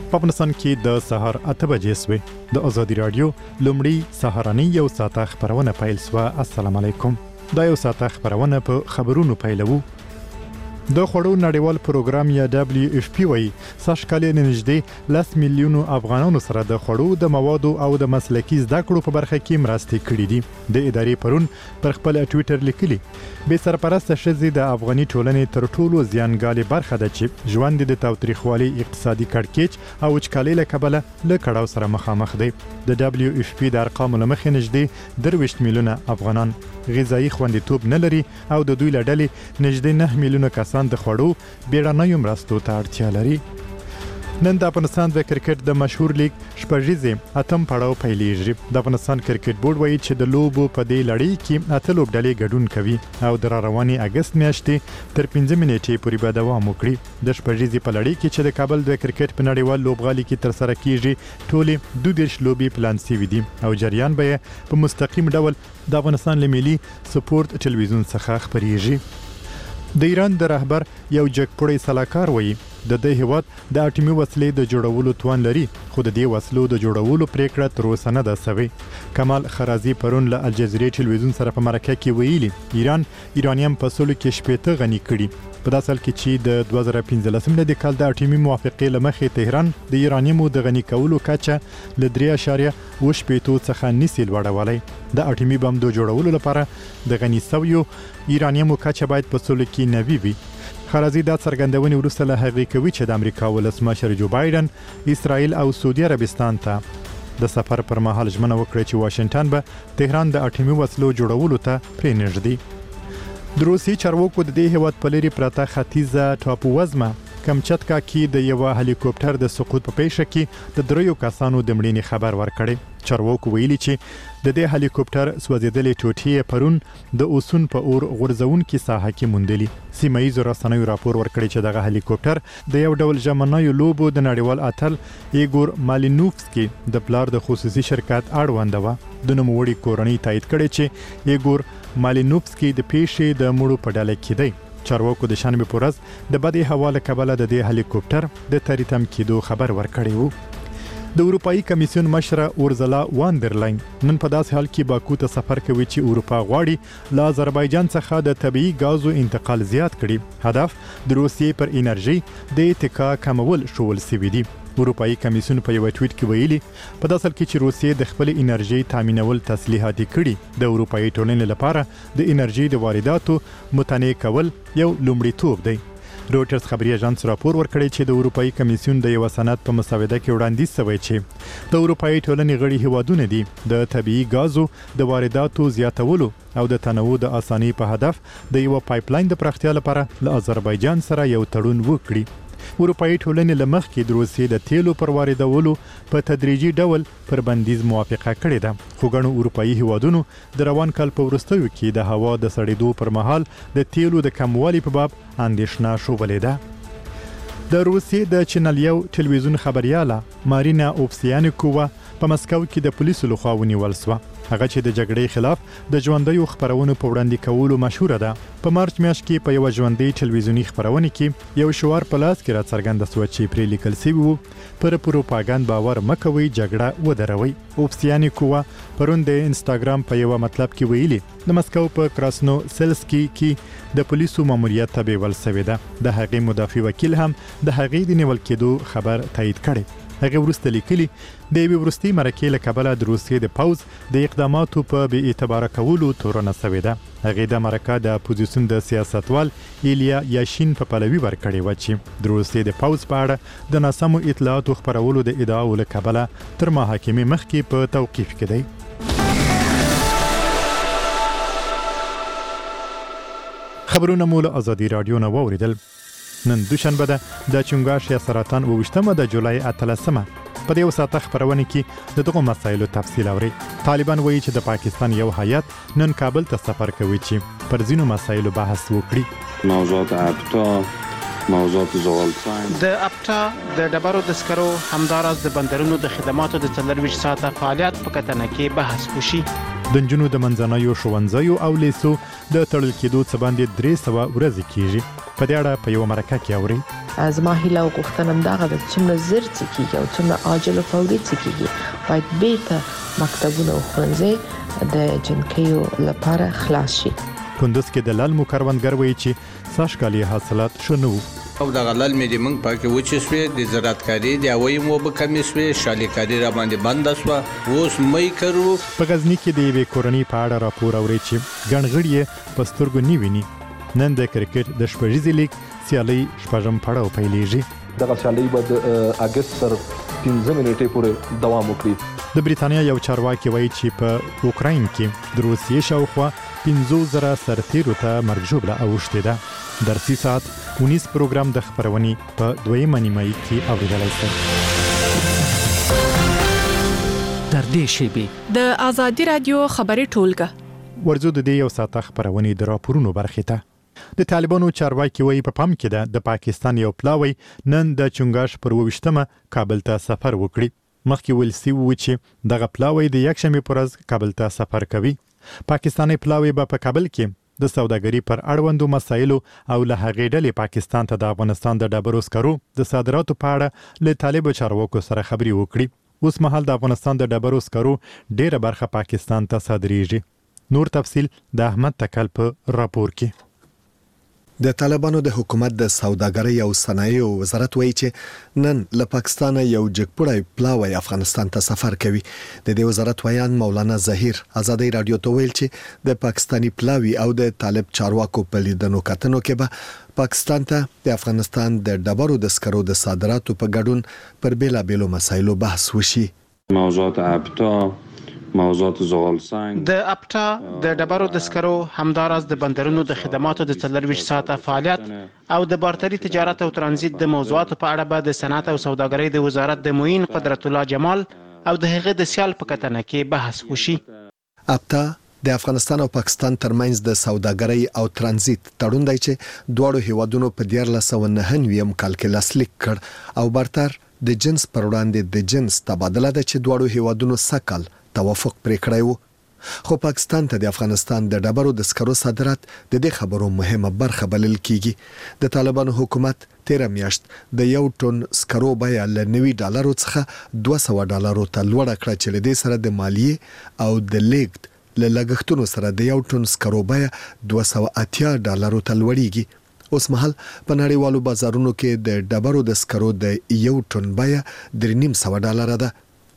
په افغانستان کې د سهار 8 بجې سوې د ازادي رادیو لومړی سهارنۍ یو ساعته خبرونه پیل سوه. السلام علیکم. دا یو ساعته خبرونه په خبرونو پیلوو. د خوړو نړیوال پروګرام یا WFP وایي سږ کال نږدې 10 میلیونو افغانانو سره د خوړو د موادو او د مسلکي زده کړو په برخه کې مرستې کړې دي. د ادارې پرون پر خپل ټویټر لیکلي بې سرپرسته ښځې د افغاني ټولنې تر ټولو زیانګالې برخه ده چې ژوند د تاوتریخوالي اقتصادي کړکېچ او وچکالۍ له کبله له کړاو سره مخامخ دی. د WFP د ارقامو له مخې نږدې 23 میلیونه افغانان غذایی خوندیتوب نه لري او د دوی له ډلې نږدې 9 میلیونه کسان د خوړو بیړنیو مرستو ته اړتیا لري. نن د افغانستان د کرکټ د مشهور لیګ شپږیزې اتم پړاو پیلېږي. د افغانستان کرکټ بورډ وایي چې د لوبو په دې لړۍ کې 8 لوبډلې ګډون کوي او د رواني اگست میاشتې تر 15 نیټې پورې به دوام وکړي. د شپږیزې په لړۍ کې چې د کابل د کرکټ په نړیوال لوبغالي کې تر سره کیږي ټولې 22 لوبې پلان شوي دي او جریان به په مستقیم ډول د افغانستان له ملي سپورت ټلویزیون څخه خبريږي. د ایران د رهبر یو جګپوړی سلاکار وایي د دې هیواد د اټومي وسلې د جوړولو توان لري خو د دې وسلو د جوړولو پریکړه تر اوسه نه ده سوې. کمال خرازي پرون له الجزیرې ټلویزیون سره په مرکه کې ویلي ایران ایرانیم په سلو کې 70 غني کړي. په داسې حال کې چې د 2015 د کال د اټومي موافقې له مخې تهران د ایرانیمو د غني کولو کچه له 3.8 څخه نسی لوړولای. د اټومي بم د جوړولو لپاره د غني سویو ایرانیمو کچه باید په سلو کې 90 وي. خرازي دا څرګندونې وروسته له هغې کوي چې د امریکا ولسمشر جو بایدن اسرائیل او سعودي عربستان ته د سفر پر مهال ژمنه وکړه چې واشنگټن به تهران د اټومي وسلو جوړولو ته پرېنږدي. د روسي چارواکو د دې هیواد په لري پرته ختیځه ټاپووزمه کمچتکا کې د یو هلیکوپټر د سقوط په پیښه کې د 3 کسانو د مړینې خبر ورکړی. چارواکو ویلي چې د دې هلیکوپټر سوځېدلې ټوټې پرون د اوسون په اور غورځونکي ساحه کې موندلي. سیمه ییزو رسنیو راپور ورکړی چې دغه هلیکوپټر د یو ډول ژمنیو لوبو د نړیوال اتل ایګور مالینوفسکي د پلار د خصوصي شرکت اړوند و. د نوموړي کورنۍ تایید کړي چې ایګور مالینوفسکي د پیښې د مړو په ډله کې دی. چارواکو د شنبه په ورځ د بدې هوا له کبله د دې هلیکوپټر د تریتم کېدو خبر ورکړی وو. د اروپאי کمیسیون مشره اورزلا واندرلاین نن په داسې حال کې باکو ته سفر کوي چې اروپا غواړي له آذربایجان څخه د طبيعي غازو انتقال زیات کړي. هدف د روسیې پر انرژي د اتکا کمول شول سوي دي. اروپאי کمیسیون په یو ټویټ کې ویلي په داسې حال کې چې روسیې د خپل انرژي تامینول تسلیحاتي کړي د اروپאי ټولنې لپاره د انرژي د وارداتو متنوع کول یو لومړیتوب دی. روټرز خبري اژانس راپور ورکړی چې د اروپאי کمیسیون د یو سند په مسوده کې وړاندیز شوی چې د اروپאי ټولنې غړي هیوادونه دي د طبيعي غازو د وارداتو زیاتولو او د تنوع د اساني په هدف د یو پایپلاین د پراختیا لپاره له آذربایجان سره یو تړون وکړي. اروپאי ټولنې له مخکې د روسیې د تیلو پر واردولو په تدریجي ډول پر بندیز موافقه کړې ده خو ګڼو اروپאי هیوادونو د روان کال په وروستیو کې د هوا د سړېدو پر مهال د تیلو د کموالي په باب اندېښنه شوبلې ده. د روسیې د چینل یو ټلویزیون خبرياله مارینا اوفسیانکووا په مسکو کې د پولیسو لخوا ونیول شوه. هغه چې د جګړې خلاف د ژوندۍ خبرونو په وړاندې کولو مشهور ده. په مارچ میاشت کې په یو ژوندۍ ټلویزیونی خبرونه کې یو شعار په لاس کې را څرګنده شو چې پرې لیکل شوی وو پر پروپاګاندا باور مکوي جګړه ودروي. اوفسیانکووا پرون د انستګرام په یو مطلب کې ویلي د مسکو په کراسنو سلسکی کې د پولیسو ماموریت ته بیول شوی ده. د هغې مدافع وکیل هم د هغې د نیول کېدو خبر تایید کړي. هغه ورسته لیکلي د یوې وروستۍ مرکې له کبله د روسیې د پوځ د اقداماتو په بې اعتباره کولو تورنه شوې ده. هغې د مرکه د اپوزیسیون د سیاستوال ایلیا یاشین په پلوي ورکړې وه چې د روسیې د پوځ په اړه د ناسمو اطلاعاتو خپرولو د ادعاو له کبله تر محاکمې مخکې په توقیف کې دی. خبرونه مو له ازادي رادیو نه واوریدل. نن دوشنبه ده د چنګاښ یا سرطان 28 د جولای 13 په دې وساته خبرونه کې د دغه مسایلو تفصیل اوري. طالبان وایي چې د پاکستان یو هیئت نن کابل ته سفر کوي چې پر ځینو مسایلو بحث وکړي. موضوعات اپټا، موضوعات زغالسنگ، د اپټا د ډبرو د سکرو همدارس د بندرونو د خدماتو د 24 ساعته فعالیت په کتنه کې بحث وشي. د نجونو د منځنیو ښوونځیو او لیسو د تړل کېدو څخه باندې 300 ورځې کیږي. په دې اړه په یو مرکه کې اوري. زما هیله او غوښتنه همدغه ده څومره زر څه کېږي او څومره عاجل او فوري څه کېږي باید بیرته مکتبونه او ښوونځي د جنکیو لپاره خلاص شي. کندوز کې د لالمو کروندګر وایي چې سږ کال یې حاصلات ښه نه وو. او د غلل مې د موږ پاکې وچې شوې د زراعتکاري د هوایي اوبه کمې شوې شالیکاري را باندې بنده شوه اوس مې کرو. په غزني کې د یوې کورنۍ په اړه راپور اوري چې ګڼ غړي یې په سترګو نه ویني. نن د کرکټ د شپږیزې لیګ سیالۍ شپږم پړاو پیلېږي. دغه سیالۍ به د اګست تر 15 نیټې پورې دوام وکړي. د بریتانیا یو چارواکي وایي چې په اوکراین کې د روسیې شاوخوا 50,000 سرتیرو ته مرګ ژوبله اوښتې ده. درسي ساعت 19 پروګرام د خبرونې په دویمه نیمایي کې اورېدلی شئ. تر دې شیبې د آزادي رادیو خبري ټولګه ورځو د دې یو ساعت خبرونې د راپورونو برخې ته. د طالبانو چارواکي وایي په پام کې ده د پاکستان یو پلاوی نن د چنګاش پر 28مه کابل ته سفر وکړي. مخکې ویل سوي و چې دغه پلاوی د یکشنبې پر ورځ کابل ته سفر کوي. پاکستاني پلاوی به په کابل کې د سوداګري پر اړوندو مسایلو او له هغې ډلې پاکستان ته د افغانستان د ډبرو سکرو د صادراتو په اړه له طالبو چارواکو سره خبرې وکړي. اوس مهال د افغانستان د ډبرو سکرو ډیره برخه پاکستان ته صادریږي. نور تفصیل د احمد تکل په راپور کې. د طالبانو د حکومت د سوداګرۍ او صنایعو وزارت وایي چې نن له پاکستان یو جګپړی پلاوی افغانستان ته سفر کوي. د دې وزارت ویان مولانا ظهیر آزادۍ رادیو ته ویل چې د پاکستانی پلاوی او د طالب چارواکو په لیدنو کتنو کې به پاکستان ته د افغانستان د ډبرو د سکرو د صادراتو په ګډون پر بیلابیلو مسایلو بحث وشي. موضوعات ابتا، موضوعات زغال سنگ، د اپټا د ډبرو د سکرو همداراز د بندرونو د خدماتو د 24 ساعته فعالیت او د بارتري تجارت او ترانزیت د موضوعاتو په اړه به د صنعت او سوداګرۍ د وزارت د معین قدرت الله جمال او د هغه د سیال په کتنه کې بحث وشي. اپټا د افغانستان او پاکستان ترمنځ د سوداګرۍ او ترانزیت تړون دی چې دواړو هیوادونو په 1999 کال کې لاسلیک کړ او بارتر د جنس پر وړاندې د جنس تبادله ده چې دواړو هیوادونو سکل توافق پرې کړی و. خو پاکستان ته د افغانستان د ډبرو د سکرو صادرات د دې خبرو مهمه برخه بلل کیږي. د طالبانو حکومت 13 میاشت د یو ټن سکرو بیه له $90 څخه $200 ته لوړه کړه چې له دې سره د مالیې او د لیږد له لګښتونو سره د یو ټن سکرو بیه $280 ته لوړیږي. اوس مهال په نړیوالو بازارونو کې د ډبرو د سکرو د یو ټن بیه $350 ده.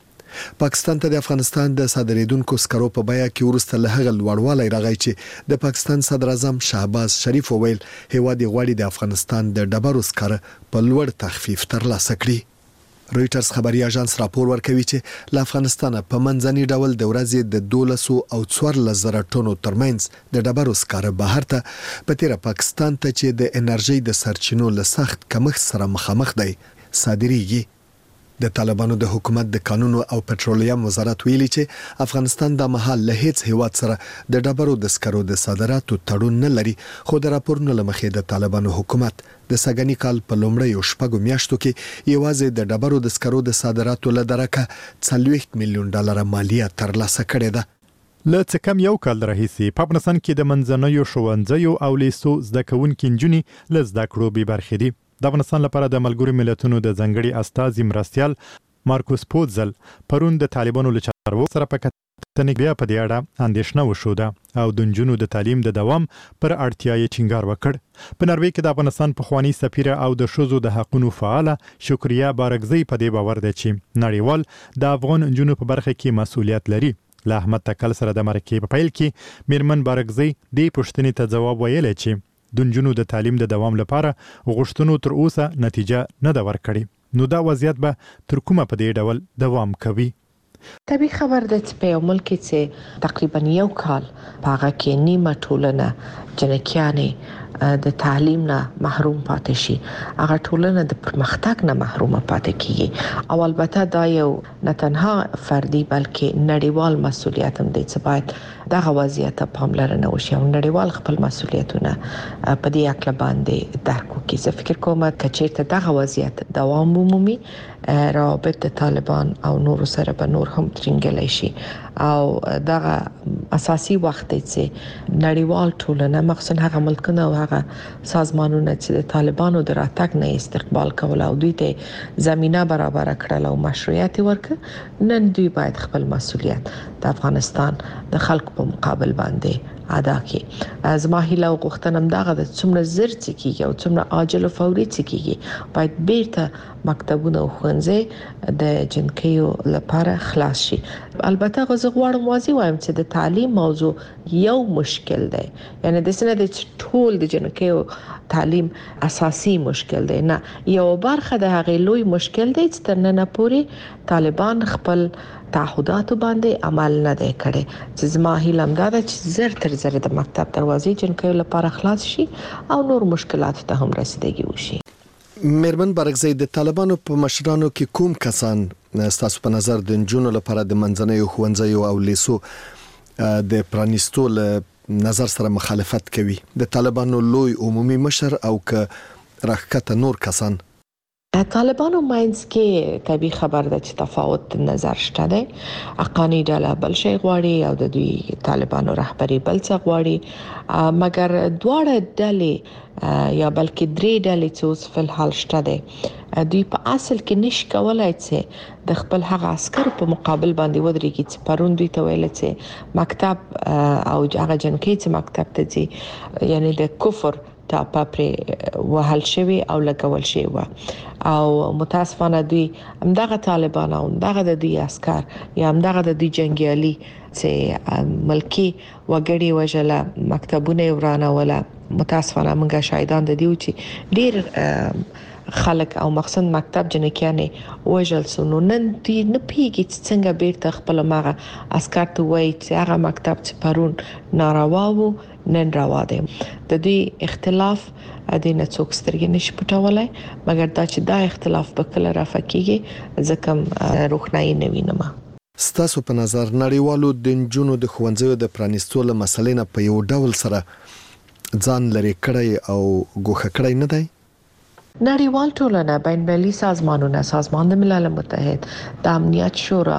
پاکستان ته د افغانستان د صادریدونکو سکرو په بیه کې ورسته له هغه لوړوالی راغی چې د پاکستان صدر اعظم شهباز شریف وویل هیواد غواړي د افغانستان د ډبرو سکر په لوړ تخفیف ترلاسه کړي. رويټرز خبري اژانس راپور ورکوي چې له افغانستان په منځني ډول د ورځې د 1200 او 1400 ټنو ترمنځ د ډبرو سکر بهر ته په تیر پاکستان ته چې د انرژي د سرچینو له سخت کمښت سره مخامخ دی صادریږي. د طالبانو د حکومت د قانون او پټرولیم وزارت ویلي چې افغانستان د مهال له هیڅ هیواد سره د ډبرو د سکرو د صادراتو تړون نه لري. خو د راپورونو لمخې د طالبانو حکومت د سګنی کال په لومړیو شپږو میاشتو کې یوازې د ډبرو د سکرو د صادراتو له درکه $40 میلیون مالیه ترلاسه کړې ده. له څه کم یو کال راهیسې په افغانستان کې د منځنیو ښوونځیو او لیسو زده کوونکي نجونې له زده کړو بې برخې دي. د افغانستان لپاره د ملګرو ملتونو د ځنګړي استازي مرستیال مارکوس پوتزل پرون د طالبانو له چارواکو سره په کتنې بیا په دې اړه اندېښنه وښوده او د نجونو د تعلیم د دوام پر اړتیا یې ټینګار وکړ. په نروې کې د افغانستان پخوانی سفیره او د ښځو د حقوقو فعاله شکریا بارکزی په دې باور ده چې نړیوال د افغان نجونو په برخه کې مسؤلیت لري. له احمد تکل سره د مرکې په پیل کې میرمن بارکزی دې پوښتنې ته ځواب ویلی چې د نجونو د تعلیم د دوام لپاره غوښتنو تر اوسه نتیجه نه ده ورکړې. نو دا وضعیت به تر کومه په دې ډول دوام کوي؟ طبیعي خبر ده چې په یو ملک کې تقریبا یو کال هغه کې نیمه ټولنه جنکیانې د تعلیم نه محروم پاتې شي، هغه ټولنه د پرمختګ نه محروم پاتې کیږي. او البته دا یو نه تنها فردي بلکې نړیوال مسؤلیت هم دی چې باید دغه وضعیت ته پاملرنه وشي او نړیوال خپل مسؤلیتونه په دې اړه باندې درک وکړي. زه فکر کوم چې چیرته دغه وضعیت دوام ومومي روابط د طالبان او نور سره به نور هم ترنګلی شي او دغه اساسي وخت دی چې نړیوال ټولنه مخصوصا هغه ملکونه او هغه سازمانونه چې د طالبانو د راتګ نه استقبال کول او دوی ته زمينه برابر کړل او مشروعیت ورکړ، نن دوی باید خپل مسولیت د افغانستان د خلکو په مقابل باندې ادا کړي. زما هیله او غوښتنه هم دغه د څومره زر کیږي او څومره عاجل او فوري کیږي باید بیرته مکتبونه او ښوونځي د جنکیو لپاره خلاص شي. البته غوښه غواړم واضح وایم چې د تعلیم موضوع یو مشکل دی، یعنی د سینه د ټول د جنکیو تعلیم اساسي مشکل دی، نه یو برخه د هغه لوی مشکل دی چې تر نن پورې طالبان خپل تعهدات باندې عمل نه دی کړی. چې زما هیله هم دا ده چې زر تر زر د مکتب دروازې جنکیو لپاره خلاص شي او نور مشکلات ته هم رسیدګي وشي. مېرمن بارګزی، د طالبانو په مشرانو کې کوم کسان ستاسو په نظر د نجونو لپاره د منځنیو ښوونځیو او لیسو د پرانیستو له نظر سره مخالفت کوي؟ د طالبانو لوی عمومي مشر او که راښکته نور کسان؟ طالبانو ماینز کې طبي خبر ده چې تفاوت نظر شته دی. اقانی ډله بل شي غواړي او د دوی طالبانو رهبری بل څه غواړي، مګر دواړه ډلې یا بلکې درې ډلې چې اوس په حال شته دی دوی په اصل کې نش کولای چې د خپل هغه عسكر په مقابل باندې ودرېږي چې پرون دوی ته ویل چې مکتب او هغه جنکي چې مکتب ته ځي یعنی د کفر ټاپه پر وهل شوی او لګول شوی و او متاسفانه دوی همدغه طالبان او همدغه د دوی عسكر یا همدغه د دوی جنگیالي چې ملکی وګړي وجله مکتبونه ورانه ولا متاسفانه موږ شاهدان د دیو چې ډیر خلک او مخصوص مکتب جنکیانه وجل سونو نن دوی نه پیږي چې څنګه بیرته خپل ماغه عسكر ته وایي چې هغه مکتب چې پرون ناروا وو نن روا دی. د دوی اختلاف د نه څوک سترګې نشي پټولای، مګر دا چې دا اختلاف په کله رافقيږي ځکه روښنايي نه وینم. ستاسو په نظر نړیوالو د نجونو د ښوونځیو د پرانیستو له مسلې نه په یو ډول سره ځان لري کړی او ګوښه کړی نه دی؟ نړیوال ټولنه، بین المللي سازمانونه، سازمان د ملل متحد، د امنیت شورا،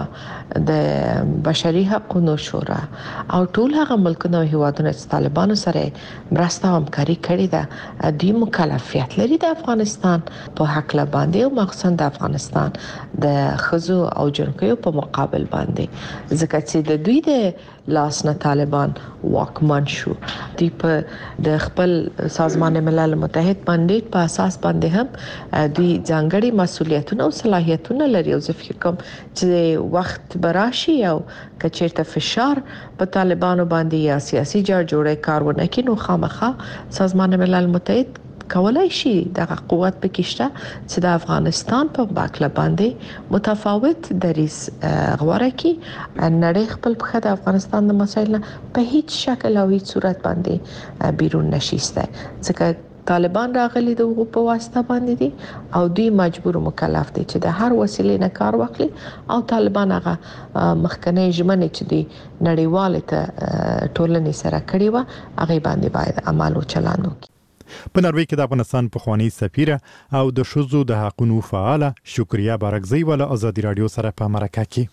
د بشري حقوقو شورا او ټول هغه ملکونه او هیوادونه چې طالبانو سره مرسته او همکاري کړې ده دوی مکلفیت لري د افغانستان په حق له باندې او مخصوصا د افغانستان د خزو او جنکیو په مقابل باندې، ځکه چې د دوی د لاس نه طالبان واکمن شو. دوی په د خپل سازمان ملل متحد باندې په اساس باندې هم دوی ځانګړي مسولیتونه او صلاحیتونه لري او زه فکر کوم چې وخت براشي او کچېرته فشار په طالبانو باندې یا سیاسي جوړې کارونه کې نو خامخا سازمان ملل متحد کولای شي دغه قوت پکښته چې د افغانستان په باکله باندې متفاوت دریس غوړه کې نړۍ خپل په د افغانستان د مسایل په هیڅ شکل او هیڅ صورت باندې بیرون نشيسته، ځکه طالبان راغلي د وګړو په واسطه باندې دي او دوی مجبور مکلف دي چې د هر وسیلې نه کار واخلي او طالبان هغه مخکنی ژمنې چې دي نړیواله ته ټولنې سره کړی و هغه باندې باید عمل او چلند وکړي. په نروې کې د افغانستان پخوانی سفیره او د شذو د حقوقو فعاله شکریا بارګزی ول ازادي رادیو سره په مرکه کې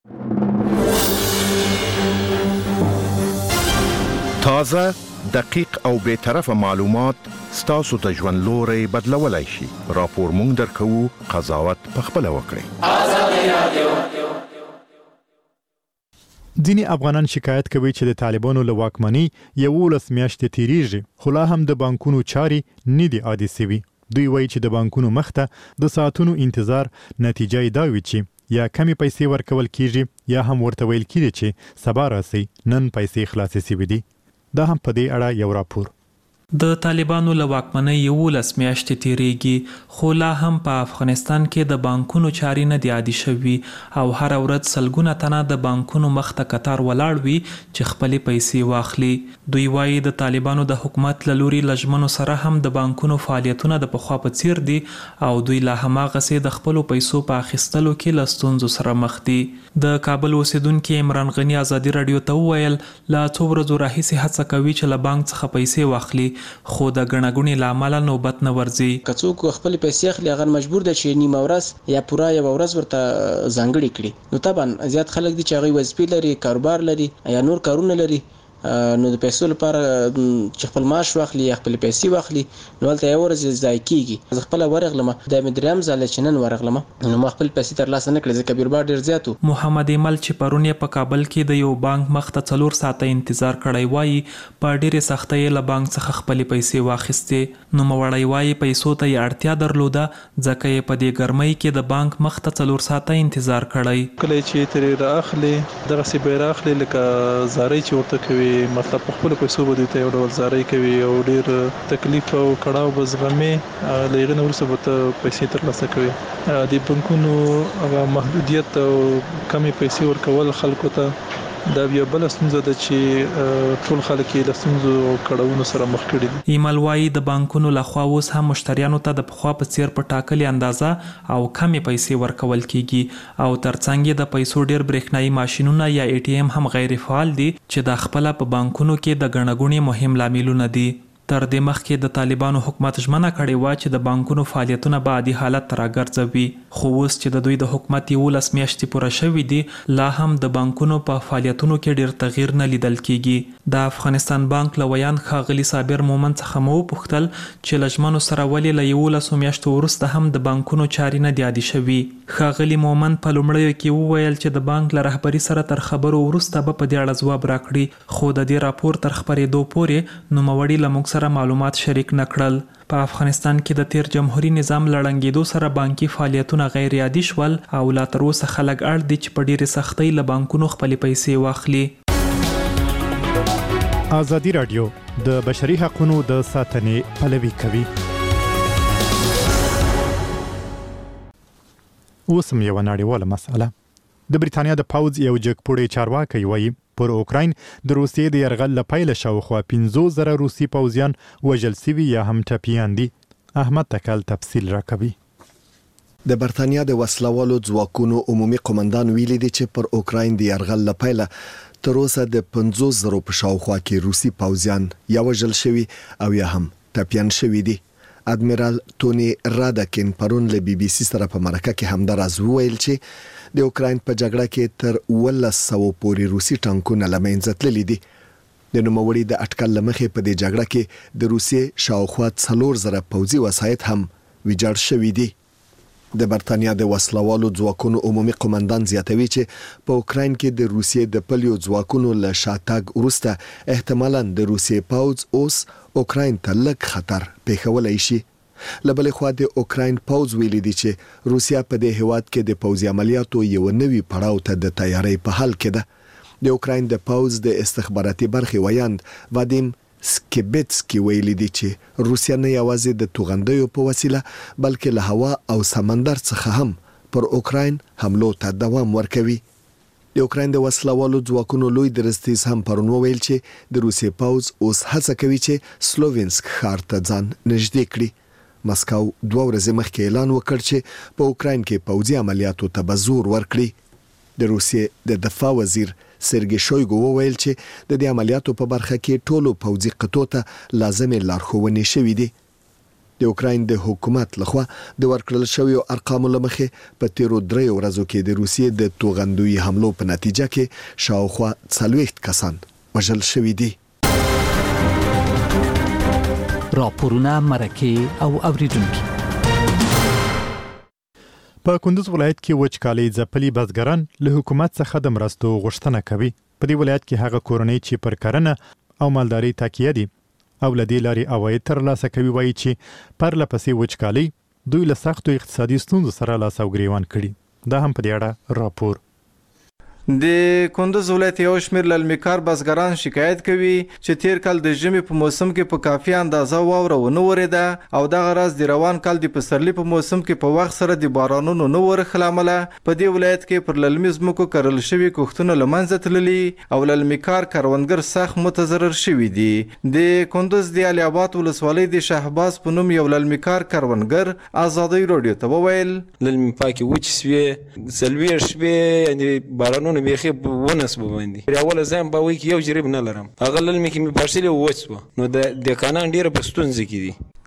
تازه دقیق او به طرفه معلومات ستاسو ته ژوند لوري بدلولای شي. راپور مونږ درکو، قضاوت پخپل وکړئ. ازادي رادیو. ځینې افغانان شکایت کوي چې د طالبانو له واکمنۍ 11 میاشتې تیریږي، خو لا هم د بانکونو چاري نه دي عادي سوي. دوی وایي چې د بانکونو مخته د ساعتونو انتظار نتیجه یې دا وي چې یا کمی پیسې ورکول کیږي یا هم ورته ویل کیږي چې سبا راسي نن پیسې خلاصې سوي دي. دا هم په دې اړه یو راپور. د طالبانو له واکمنۍ 11 میاشتې تیریږي، خو لا هم په افغانستان کې د بانکونو چاري نه دی عادي شوي او هر ورځ سلګونه تنه د بانکونو مخ ته قطار ولاړ وي چې خپل پیسې واخلي. دوی وایي د طالبانو د حکومت له لوري لجمنو سره هم د بانکونو فعالیتونه د پخوا په څیر دي او دوی لا هماغسې د خپل پیسو په اخیستلو کې له ستونزو سره مخ دي. د کابل اوسیدونکو عمران غنی ازادي رادیو ته وویل لا څو ورځې راهیسې هڅه کوي چې له بانک څخه پیسې واخلي خو د ګڼګونې لامل نوبت نه ورځي. کڅوک خپل پیسې اخلي هغه مجبور ده چې نیمه ورځ یا پوره یو ورځ ورته ځانګړي کړي. نو طبعا زیات خلک دي چې هغه وظیفې لري، کاروبار لري یا نور کارونه لري، نو د پیسو لپاره چې خپل معاش واخلي یا خپل پیسې واخلي نو هلته یو ورځ ضایع کیږي. زه خپل ورغلم د مدریم زاله چې نن ورغلم نو ما خپل پیسې ترلاسه نه کړې ځکه بیروبار ډیر زیات و. محمد ایمل چې پرون په کابل کې د یو بانک مخ ته 4 ساعته انتظار کړی وایي په ډېرې سختۍ له بانک څخه خپل پیسې واخیستې. نو مړی وایي پیسو ته یې اړتیا درلوده ځکه یې په دې ګرمۍ کې د بانک مخ ته 4 ساعته انتظار کړی. کله چې ترې راخلي دغه سی بیراخلي لکه زاري چې ورته کوي، مطلب په خپل پیسو باندې ته یو ډول زاري کوي او ډیر تکلیف او کړهو بزغمي لږه نورسه به پیسې ترلاسه کوي. د بانکونو هغه محدودیت او کمی پیسې ورکول خلکو ته دا بیا بل ستونزه ده چې ټول خلک یې له ستونزو او کړهونو سره مخ کړي دي. ایمل وایي د بانکونو لخوا اوس هم مشتریانو ته د پخوا په څیر په ټاکلې اندازه او کمې پیسې ورکول کیږي او ترڅنګ د پیسو ډیر برېښنايي ماشینونه یا ATM هم غیر فعال دي چې د خپل په بانکونو کې د ګڼګونې مهم لاملونه دي. تر دې مخکې د طالبانو حکومت ژمنه کړې وه چې د بانکونو فعالیتونه به عادي حالت ته راګرځوي، خو اوس چې د دوی د حکومت 11 میاشتې پوره شوي دي لا هم د بانکونو په فعالیتونو کې ډیر تغییر نه لیدل کیږي. د افغانستان بانک له ویان ښاغلي صابر مومن څخه مو وپوښتل چې له ژمنو سره ولې له 11 میاشتو وروسته هم د بانکونو چارې نه دي عادي شوي. ښاغلي مومن په لومړیو کې وویل چې د بانک له رهبري سره تر خبرو وروسته به په دې اړه ځواب راکړي، خو د دې راپور تر خپرېدو پورې نوموړي له موږ سره معلومات شریک نه کړل. په افغانستان کې د تیر جمهوریت نظام لړنګېدو سره بانکي فعالیتونه غیر عادي شول او لا تر اوسه خلک اړ دي چې په ډېرې سختۍ له بانکونو خپلې پیسې واخلي. ازادي راډیو د بشري حقوقو د ساتنې پلوي کوي. اوس هم یو نړیواله مسله. د بریتانیا د پوځ یو جګپوړی چارواکي وایي پر اوکراین د روسیې د یرغل له پیله شاوخوا 15,000 روسي پوځیان وژل شوي یا هم ټپیان دي. احمد تکل تفصیل راکوي. د برتانیا د وسلوالو ځواکونو عمومي قومندان ویلي دی چې پر اوکراین د یرغل له پیله تر اوسه د 15,000 په شاوخوا کې روسي پوځیان یا وژل شوي او یا هم ټپیان شوي دي. ادمیرال تونی رادکین پرون له BBC سره په مرکه کې همداراز وویل چې د اوکراین په جګړه کې تر 1100 پورې روسي ټانکونه له منځه تللي دي. د نوموړي د اټکل لمخې په دې جګړه کې د روسیې شاوخوا 4,000 پوځي وسایط هم ویجاړ شوي دي. د برتانیا د وسلوالو ځواکونو عمومي قومندان زیاتوي چې په اوکراین کې د روسیې د پلیو ځواکونو له شاتګ وروسته احتمالاً د روسیې پوځ اوس اوکراین ته لږ خطر پیښولای شي. لبل خو د اوکراین پوځ ویلي دی چې روسیا په دې هیواد کې د پوځي عملیاتو یو نوي پړاو ته د تیاری په حال کې ده. د اوکراین د پوځ د استخباراتي برخې ویاند وادیم سکیبټسکی ویلي دی چې روسیا نه یوازې د توغندیو په وسیله بلکې له هوا او سمندر څخه هم پر اوکراین حملو ته دوام ورکوي. د اوکراین د وسلوالو ځواکونو لوی درستیز هم پرون ویل چې د روسیې پوځ اوس هڅه کوي چې سلووینسک ښار ته ځان نږدې کړي. مسکو 2 ورځې مخکې اعلان وکړ چې په اوکراین کې پوځي عملیاتو ته به زور ورکړي. د روسیې د دفاع وزیر سرګی شویګو وویل چې د دې عملیاتو په برخه کې ټولو پوځي قطو ته لازمې لارښوونې شوې دي. د اوکراین د حکومت لخوا د ورکړل شویو ارقامو لمخې په تیرو 3 ورځو کې د روسیې د توغندوي حملو په نتیجه کې شاوخوا 40 کسان وژل شوي دي. راپورونه مرکه او اوریدونکو. په کندوز ولایت کې وچکالي ځپلي بزګران له حکومت څخه د مرستو غوښتنه کوي. په دې ولایت کې هغه کورنۍ چې پر کرنه او مالداري تکیه دي او له دې لارې عواید ترلاسه کوي وایي چې پرله پسې وچکالي دوی له سختو اقتصادي ستونزو سره لاس او ګریوان کړي. دا هم په دې اړه راپور. د کندوز ولایت یو شمېر للمیکار بزګران شکایت کوي چې تیر کال د ژمي په موسم کې په کافي اندازه واوره ونه وریده او دغه راز د روان کال د پسرلي په موسم کې په وخت سره د بارانونو نه ورخل عمله په دې ولایت کې پر للمي ځمکو کرل شوي کښتونه له منځه تللي او للمیکار کروندګر سخت متضرر شوي دي. د کندوز د علي آباد ولسوالۍ د شهباز په نوم یو للمیکار کروندګر ازادي رادیو ته وویل للمی پاکي وچ سوي سلویر شوي یعنی بارانونه نه بیخي ونس باندې اوله ځم به وای یو جریب نه لرم هغه للمې کې می پارسل وڅو نو د کانان ډیره پستونځ کې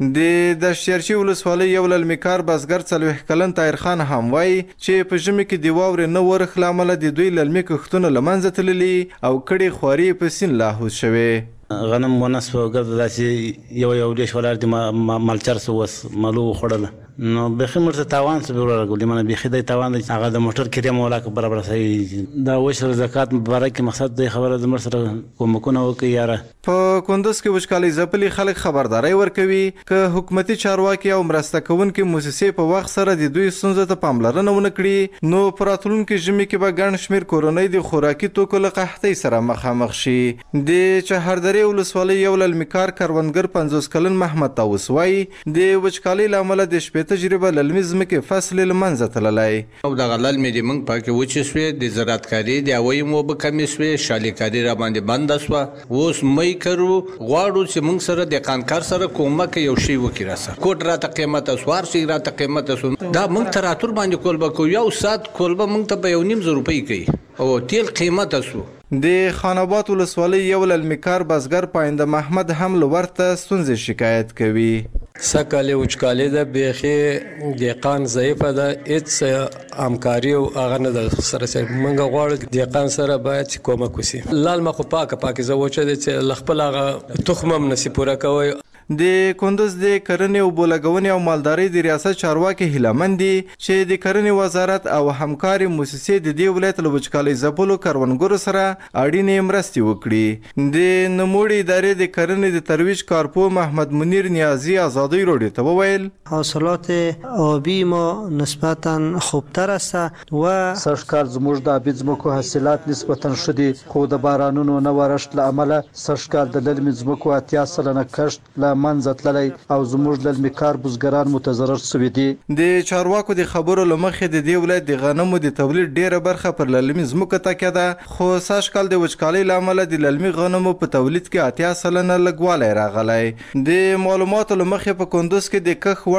دي د شیرشي ولسوالۍ یو للمیکار بزګر 40 کلن طاهر خان هم وای چې په ژمي کې د واورې نه ورخ لامل د دوی للمي کښتونه لمنځه تللي او کړي خوري په سین لاهوس شوي غنم ونس په ګرځ داسې یو دیش ولر د مالچر سوس مالو خړل نو بخې مرته تاوان څه ورغلی منه بخې د تاوان هغه د موټر کریم ولاک برابر صحیح دا وشر زکات مبارک مقصد د خبره د مرسره کومکونه وکي یاره په کندوز کې وشکالي ځپلي خلک خبرداري ورکوي ک حکومتي چارواکي او مرسته کوونکي مؤسسې په وخت سره د دوی ستونزې ته پاملرنه ونه کړي نو پراتلونکو ژمي کې به ګڼ شمیر کورنۍ د خوراکي توکو له قحطۍ سره مخامخ شي د چهردرې ولسوالۍ یو للمیکار کروندګر 50 کلن محمد طاووس وایي د وچکالۍ لامل د شپې تجربه للمي ځمکې فصل لمنځه تللی او دغه للمې د موږ پاکې وچې شوې د زراعتکاري د هوایي اوبه کمې شوې شالیکاري راباندې بنده شوه اوس می کرو غواړو چې موږ سره دهقانکار سره کومک یو شی وکړي راسره کوټ راته قیمت سوار شي راته قیمت سو دا موږ تر اتر باندې کولبه کو یو سات کولبه موږ ته په 1.5 روپۍ کوي او تیل قیمت سو د خاناباد ولسوالۍ یو للمیکار بزګر پاینده محمد هم لورته ستونزې شکایت کوي سکاله وچکاله ده بیخي دهقان ضعیفه ده هیڅ همکاري او هغه نه ده سره موږ غواړو دهقان سره باید کومک وشي لال مخ پاکه زوچه ده چې خپل هغه تخم هم نسی پوره کوي د کندوز د کرنې او بولګونې او مالدارۍ د ریاست چارواکي هیلمن دي چې د کرنې وزارت او همکاري مؤسسې د دې ولایت له وچکالۍ ځپلو کروندګرو سره اړینې مرستې وکړي د نوموړي ادارې د کرنې د ترویج کارپو محمد منیر نیازی آزادی راډیو ته وویل حاصلات آبی ما نسبتا خوبتر است و سږکال زموږ د آبي ځمکو حاصلات نسبتا ښه دي خو د بارانونو نه ورښت له امله سږکال د للمي ځمکو 80 سلنه کښت له منځه تللی او زموږ للمیکار بزګران متضرر شوي دي د چارواکو د خبرو له مخې د دې ولایت د غنمو د تولید ډیره برخه پر للمي ځمکو تکیه ده خو سږکال د وچکالۍ له امله د للمي غنمو په تولید کې 80 سلنه لږوالی راغلی د معلوماتو له مخې په کندوز کې د کښ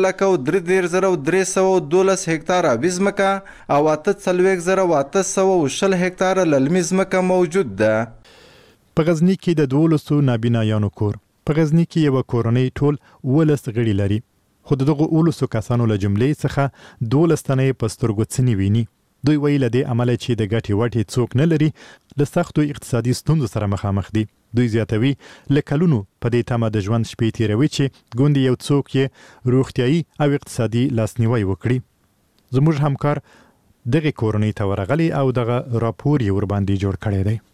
وړ 2,33,312 هکتاره آبي ځمکه او 48,820 هکتاره للمي ځمکه موجود ده. په غزني کې د 12 نابینایانو کور په غزني کې یو کورنۍ ټول 12 غړي لري خو دغه 12 کسانو له جملې څخه 12 تنه په سترګو څنی ویني دوی ویل د عمل چې د ګټي وټي څوک نه لري له سختو اقتصادي ستونزو سره مخامخ دي دوی زیاتوي لکلونو په دې تمه د ژوند شپې تیروي چې ګوندې یو څوک یې روغتيایي او اقتصادي لاسنیوي وکړي زموږ همکار دغه کورنۍ ته ورغلي او دغه راپور یې ور باندې جوړ کړی دی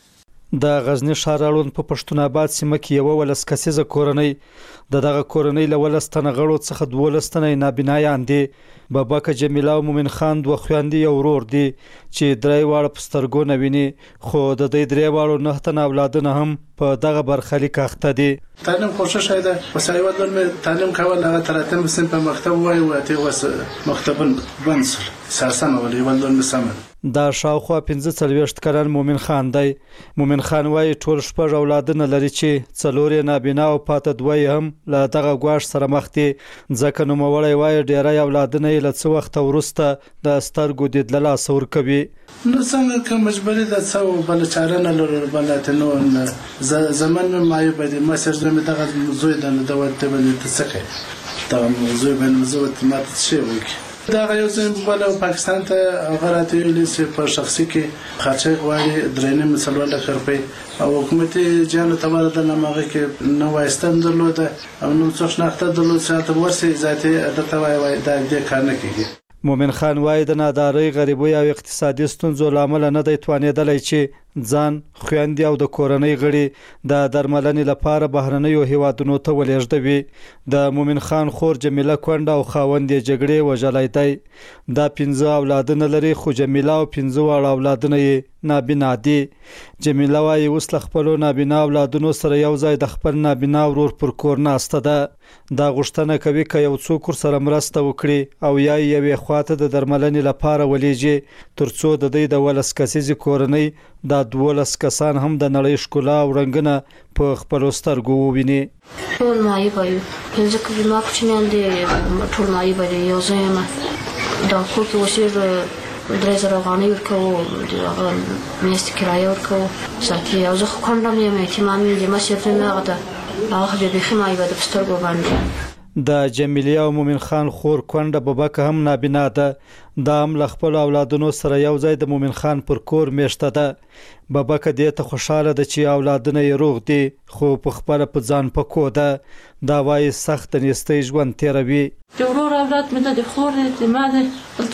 د غزنی ښار اړوند په پښتون آباد سیمه کې یو ولس کسیزه کورنۍ دغه کورنۍ له ولس تنه غړو څخه 12 تنه نابینایان دي بابک جمیله او مومن خان دوه خويندې یو ورور دي چې درې واړه په سترګو نه ویني خو د دې درې واړو نه تنه اولادونه هم په دغه برخلیک اخته دي تعلیم کوشش ایده وسایل ولر تعلیم کول هغه تراتم سم په مکتب وای او ته وس مکتب بنسل ساسم ولې ولر مسمن دا شاوخوا 45 کلن مومن خان دی مومن خان وای ټول شپږ اولادونه لري چې څلور نابینا او پاته دوی هم له دغه غواش سره مخ دي ځکه نو مولای وای ډیرای اولادونه له څو وخت ورسته د سترګو د دلا سور کوي نو څنګه کوم مجبوري د څو بل چارنه لرل بلته نو زمن ما یبدي مسج زمه دغه زوی د دوت بل تسکه دا زوی بن زوت ما تشي وکي دا یو څه په پاکستان ته غراته لیسه په شخصي کې خرچه غواړي درېنه مثلا د خرپي او حکومت جان تبر د نماغه کې نو واستم درلوده او نو څو شناخته درلوده چې ورسي ذاتي د توای د دې کار نه کیږي مومن خان وای د نادارۍ غریبۍ او اقتصادي ستونزو لامل نه دی توانېدلی چې ځان خويندې او د کورنۍ غړي د درملنې لپاره بهرنیو هیوادونو ته ولېږدوي د مومن خان خور جمیله کونډه او خاوند یې جګړې وژلی دی دا 15 اولادونه لري خو جمیله او 15 اولادونه یې نابینا دي جمیله وایي اوس له خپلو نابینا اولادونو سره یو ځای د خپل نابینا ورور پر کور ناسته ده دا غوښتنه کوي که یو څوک سره مرسته وکړي او یا یوې خواته د درملنې لپاره ولېږي ترڅو د دې د ولس کسیزې کورنۍ دا 12 کسان هم د نړۍ ښکلا او رنګونه په خپلو سترګو وویني ټول مایي وایي پنځه کلمه کوچنیان دي ټول مایي وایي یو ځای ما دا خو کې وسیر 3000 افغانۍ ورکوو هغه میاشتې کرایه ورکوو ساتي او زه خو کونډه یم یتیمان مې د مسجد نه هغه ده هغه خو بیخي مایبه د سترګو باندې د جمیله او مومن خان خور کونډه ببکه هم نابینا ده دا هم له خپل اولادونو سره یو ځای د مومن خان پر کور میشته ده ببکه دې ته خوشاله ده چې اولادونه یې روغ دي خو په خپل په ځان پکو ده دا وايي سخت نیستۍ ژوند تیروي د ورور اولاد مې د خور د ماده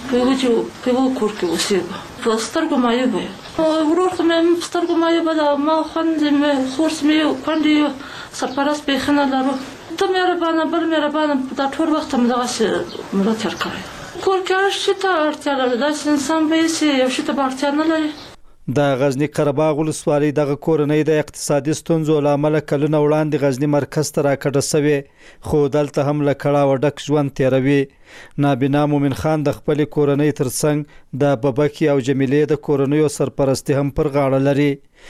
په یو کور کې اوسېږي په سترګو مایبه ورور خو مې په سترګو مایبه ده ما خوند مې خور مې کونډې سرپرست بېخي نه لرو ته مهربانه بل مهربانه دا ټول وخت هم دغسې مړه تېر کړی کور کې هر شي ته اړتیا لري داسې انسان به یې یو شي ته به اړتیا نه لري د غزنی قرهباغ ولسوالۍ دغه کورنۍ د اقتصادي ستونزو له امله کلونه وړاندې غزنی مرکز ته راکډه سوې خو دلته هم له کړاوه ډک ژوند تیروي نابینا مومن خان د خپل کورنۍ ترڅنګ د ببکې او جمیلې د کورنیو سرپرستی هم پر غاړه لري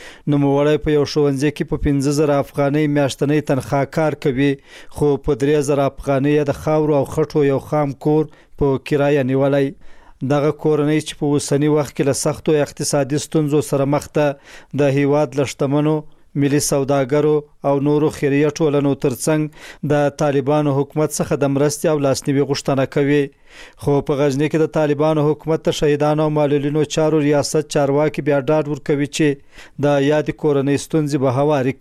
نوموړی په یو ښوونځي کې په 15000 افغانۍ میاشتنۍ تنخواه کار کوي خو په 3000 افغانۍ د خاورو او خټو یو خام کور په کرایه نیولی دغه کورنۍ چې په اوسنی وخت کې له سختو اقتصادي ستونزو سره مخ ده د هیواد له شتمنو ملي سوداګرو او نورو خیریه ټولنو ترڅنګ د طالبانو حکومت څخه د مرستې او لاسنیوي غوښتنه کوي خو په غزنی کې د طالبانو حکومت ته شهیدانو او معلولینو چارو ریاست چارواکي بیا ډاډ ورکوي چې د یاد کورنۍ ستونزې به هواري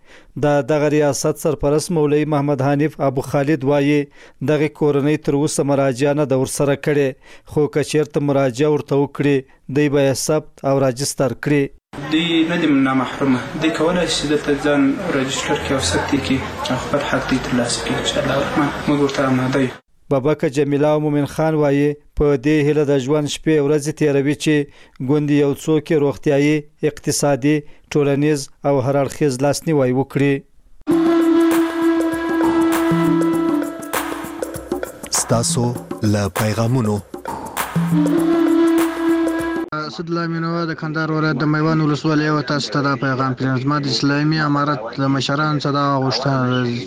کړي دغه ریاست سرپرست مولوي محمد حنیف ابو خالد وایي دغه کورنۍ تر اوسه مراجعه نه ده ورسره کړې خو که چېرته مراجعه ورته وکړي دوی به یې ثبت او راجستر کړي دوی نه دي نامحرومه دوی کولی شي دلته ځان راجستر کړي او ثبت کړي او خپل حق دوی ترلاسه کړي انشاءالله الرحمن موږ ورته آماده یو ببکه جمیله او مومن خان وایي په دې هیله د ژوند شپې ورځې تیروي چې ګوندې یو څوک روغتیایي اقتصادي ټولنیز او هر اړخیز لاسنیوی وکړي ستاسو له پیغامونو اسد الله مینوا د کندهار ولایت د میوند ولسوالۍ او تاسو ته دا پیغام پرېږدم زما د اسلامي امارت د مشرانو څخه دا غوښتنه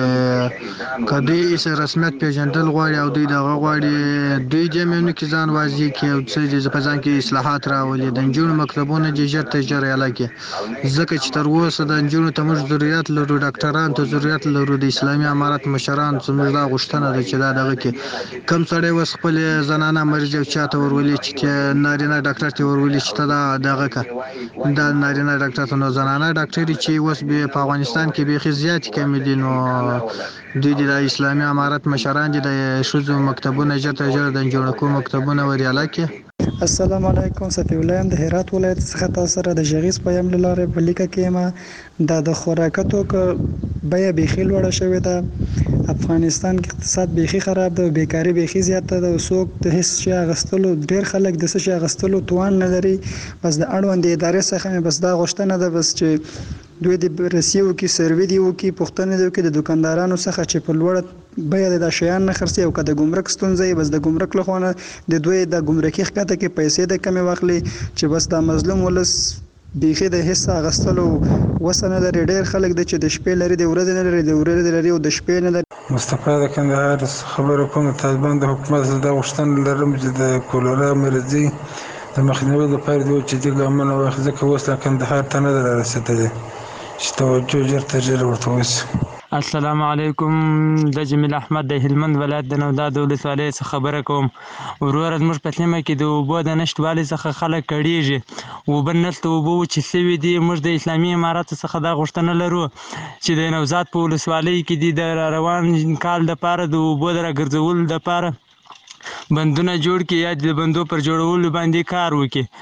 چې که دوی هېڅ رسمیت پېژندل غواړي او دوی دغه غواړي دوی جمعیتونو کې ځان واضح کړي او څه په ځان کې اصلاحات راولي د نجونو مکتبونه دې ژر تر ژره اعلی کړي ځکه چې تر اوسه د نجونو ته موږ ضرورت لرو ډاکټرانو ته ضرورت لرو د اسلامي امارت مشرانو زموږ دا غوښتنه ده چې دا دغه کې کم سړی اوس خپل زنانه مریض او چاته ورولي چې نارینه ډاکټر ته ورولي چې ته دغه که دا نارینه ډاکټر ته نو زنانه ډاکټري چې اوس په افغانستان کې بیخي زیاتې کمې دي نو دوی د اسلامي امارت مشران دي د ښځو مکتبونه ژر تر ژره د نجونو مکتبونه وریاله کړي السلام علیکم صفی الله یم د هرات ولایت څخه تاسو سره د ژغیز پیغام لاره په لیکه کې ما د خوراکاتو بیه بیخي لوړه شوې ده افغانستان کې اقتصاد بیخي خراب ده بیکاری بیخي زیاته ده څوک د هیڅ شي اغستلو ډیر خلک د څه شي اغستلو توان نه لري بس د اړوند ادارې څخه بس دا غوښتنه ده بس چې دوی د رسیو کې سروي دی وکي پښتنه دی کې د دکاندارانو څخه چې په لوړ بیه د شیان نه خرڅي او که د ګمرک ستونزې بس د ګمرک له خونه د دوی د ګمرکي خکته کې پیسې د کمی واخلي چې بس د مظلوم ولس بیخي د حصہ غستلو وسنه لري ډېر خلک د چې د شپې لري د ورځې نه لري د ورځې لري او د شپې نه لري مصطفی د کندهار خبره کوم طالبان د حکومت د غوښتنې لرم چې د کولرا مرضی د مخنیوي لپاره دوی چې د ګامونو واخذ کوي وسله کندهار ته نه رسیدلي چې توجه ژر تر ژره ورته وشي السلام علیکم د جمیل احمد د هلمند ولایت د نوداد ولسوالۍ څخه خبره کوم وروره زموږ په سیمه کې د اوبو د نشتوالي څخه خلک کړیږي اوبه نشته اوبه وچې سوي دي موږ د اسلامي امارت څخه دا غوښتنه لرو چې د نوزاد په ولسوالۍ کې دي د روان کال دپاره د اوبو د راګرځولو دپاره بندونه جوړ کړي یا د بندو پر جوړولو باندې کار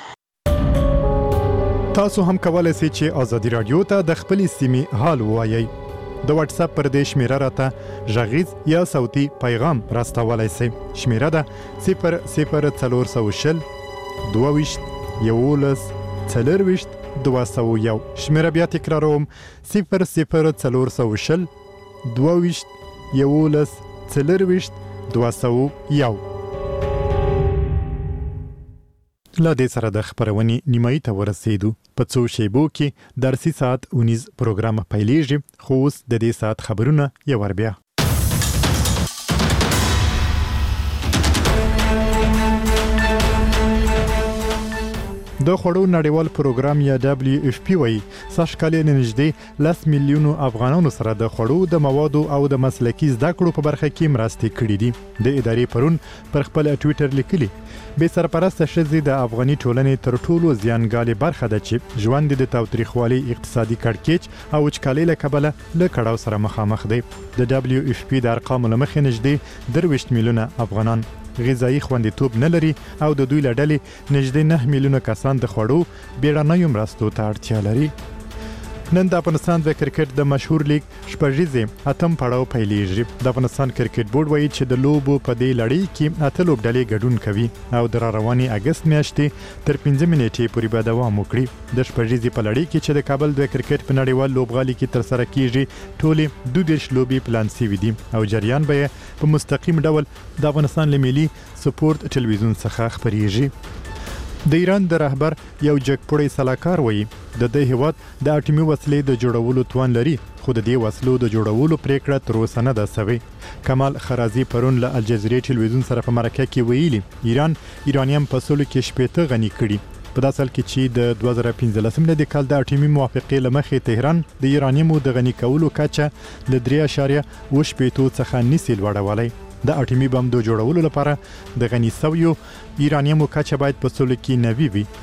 وکړي تاسو هم کولای شئ چې ازادي رادیو ته د خپلې سیمې حال ووایئ د واتس اپ پر دې شمیره راته غږیز یا صوتي پیغام راستولای شئ شمیره ده 00400 22 11 40 201 شمیره بیا تکراروم 00400 22 11 40 201 لا دې سره د خبرونې نیمایي ته ورسېدو په څو شیبو کې درسي ساعت 19 پروګرام پیلېږي خو اوس د دې ساعت خبرونه یو ور بیا د خوړو نړیوال پروګرام یا WFP وایي سږ کال یې نږدې 10 میلیونو افغانانو سره د خوړو د موادو او د مسلکي زده کړو په برخه کې مرستې کړې دي. د ادارې پرون پر خپل ټویټر لیکلي بې سرپرسته ښځې د افغاني ټولنې تر ټولو زیانګالې برخه ده چې ژوند د تاوتریخوالي اقتصادي کړکېچ او وچکالۍ له کبله له کړاو سره مخامخ دی. د WFP د ارقامو له مخې نږدې 23 میلیونه افغانان غذایی خوندیتوب نه لري او د دوی له ډلې نږدې 9 میلیونه کسان د خوړو بیړنیو مرستو ته اړتیا لري. نن د افغانستان د کرکټ د مشهور لیګ شپږیزې اتم پړاو پیلېږي. د افغانستان کرکټ بورډ وایي چې د لوبو په دې لړۍ کې 8 لوبډلې ګډون کوي او د رواني اگست میاشتې تر 15 نیټې پورې به دوام وکړي. د شپږیزې په لړۍ کې چې د کابل د کرکټ په نړیوال لوبغالي کې تر سره کیږي ټولې 22 لوبې پلان شوي دي او جریان به په مستقیم ډول د افغانستان له ملي سپورت ټلویزیون څخه خبريږي. د ایران د رهبر یو جګپوړی سلاکار وایي د دې هیواد د اټومي وسلې د جوړولو توان لري خو د دې وسلو د جوړولو پریکړه تر اوسه نه ده سوې. کمال خرازي پرون له الجزیرې ټلویزیون سره په مرکه کې ویلي ایرانیان په سلو کې 70 غني کړي. په داسې حال کې چې د 2015 د کال د اټومي موافقې لمخې تهران د ایرانیمو د غني کولو کچه له 3.8 څخه نسي لوړولای. د اټومي بم د جوړولو لپاره د غني سویو ایرانیمو کچه باید په سلو کې 90 وي.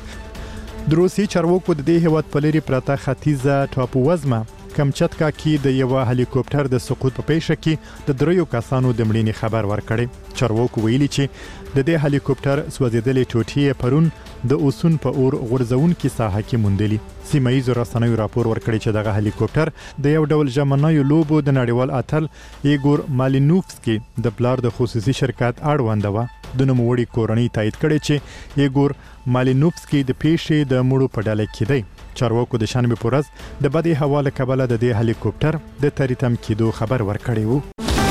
د روسي چارواکو د دې هیواد په لري پراته ختیځه ټاپووزمه کمچتکا کې د یو هلیکوپټر د سقوط په پیښه کې د 3 کسانو د مړینې خبر ورکړی. چارواکو ویلي چې د دې هلیکوپټر سوځیدلې ټوټې پرون د اوسون په اور غورځونکو ساحه کې موندلي. سیمایي رسنیو راپور ورکړی چې دغه هلیکوپټر د یو ډول ژمنیو لوبو د نړیوال اتل ایګور مالینوفسکی د پلار د خصوصي شرکت اړوند و. د نوموړي کورنۍ تایید کړي چې ایګور مالینوفسکی د پیښې د مړو په ډله کې دی. چارواکو د شنبه په ورځ د بدې حواله کبله د دې هلیکوپټر د تریتم کېدو خبر ورکړی وو.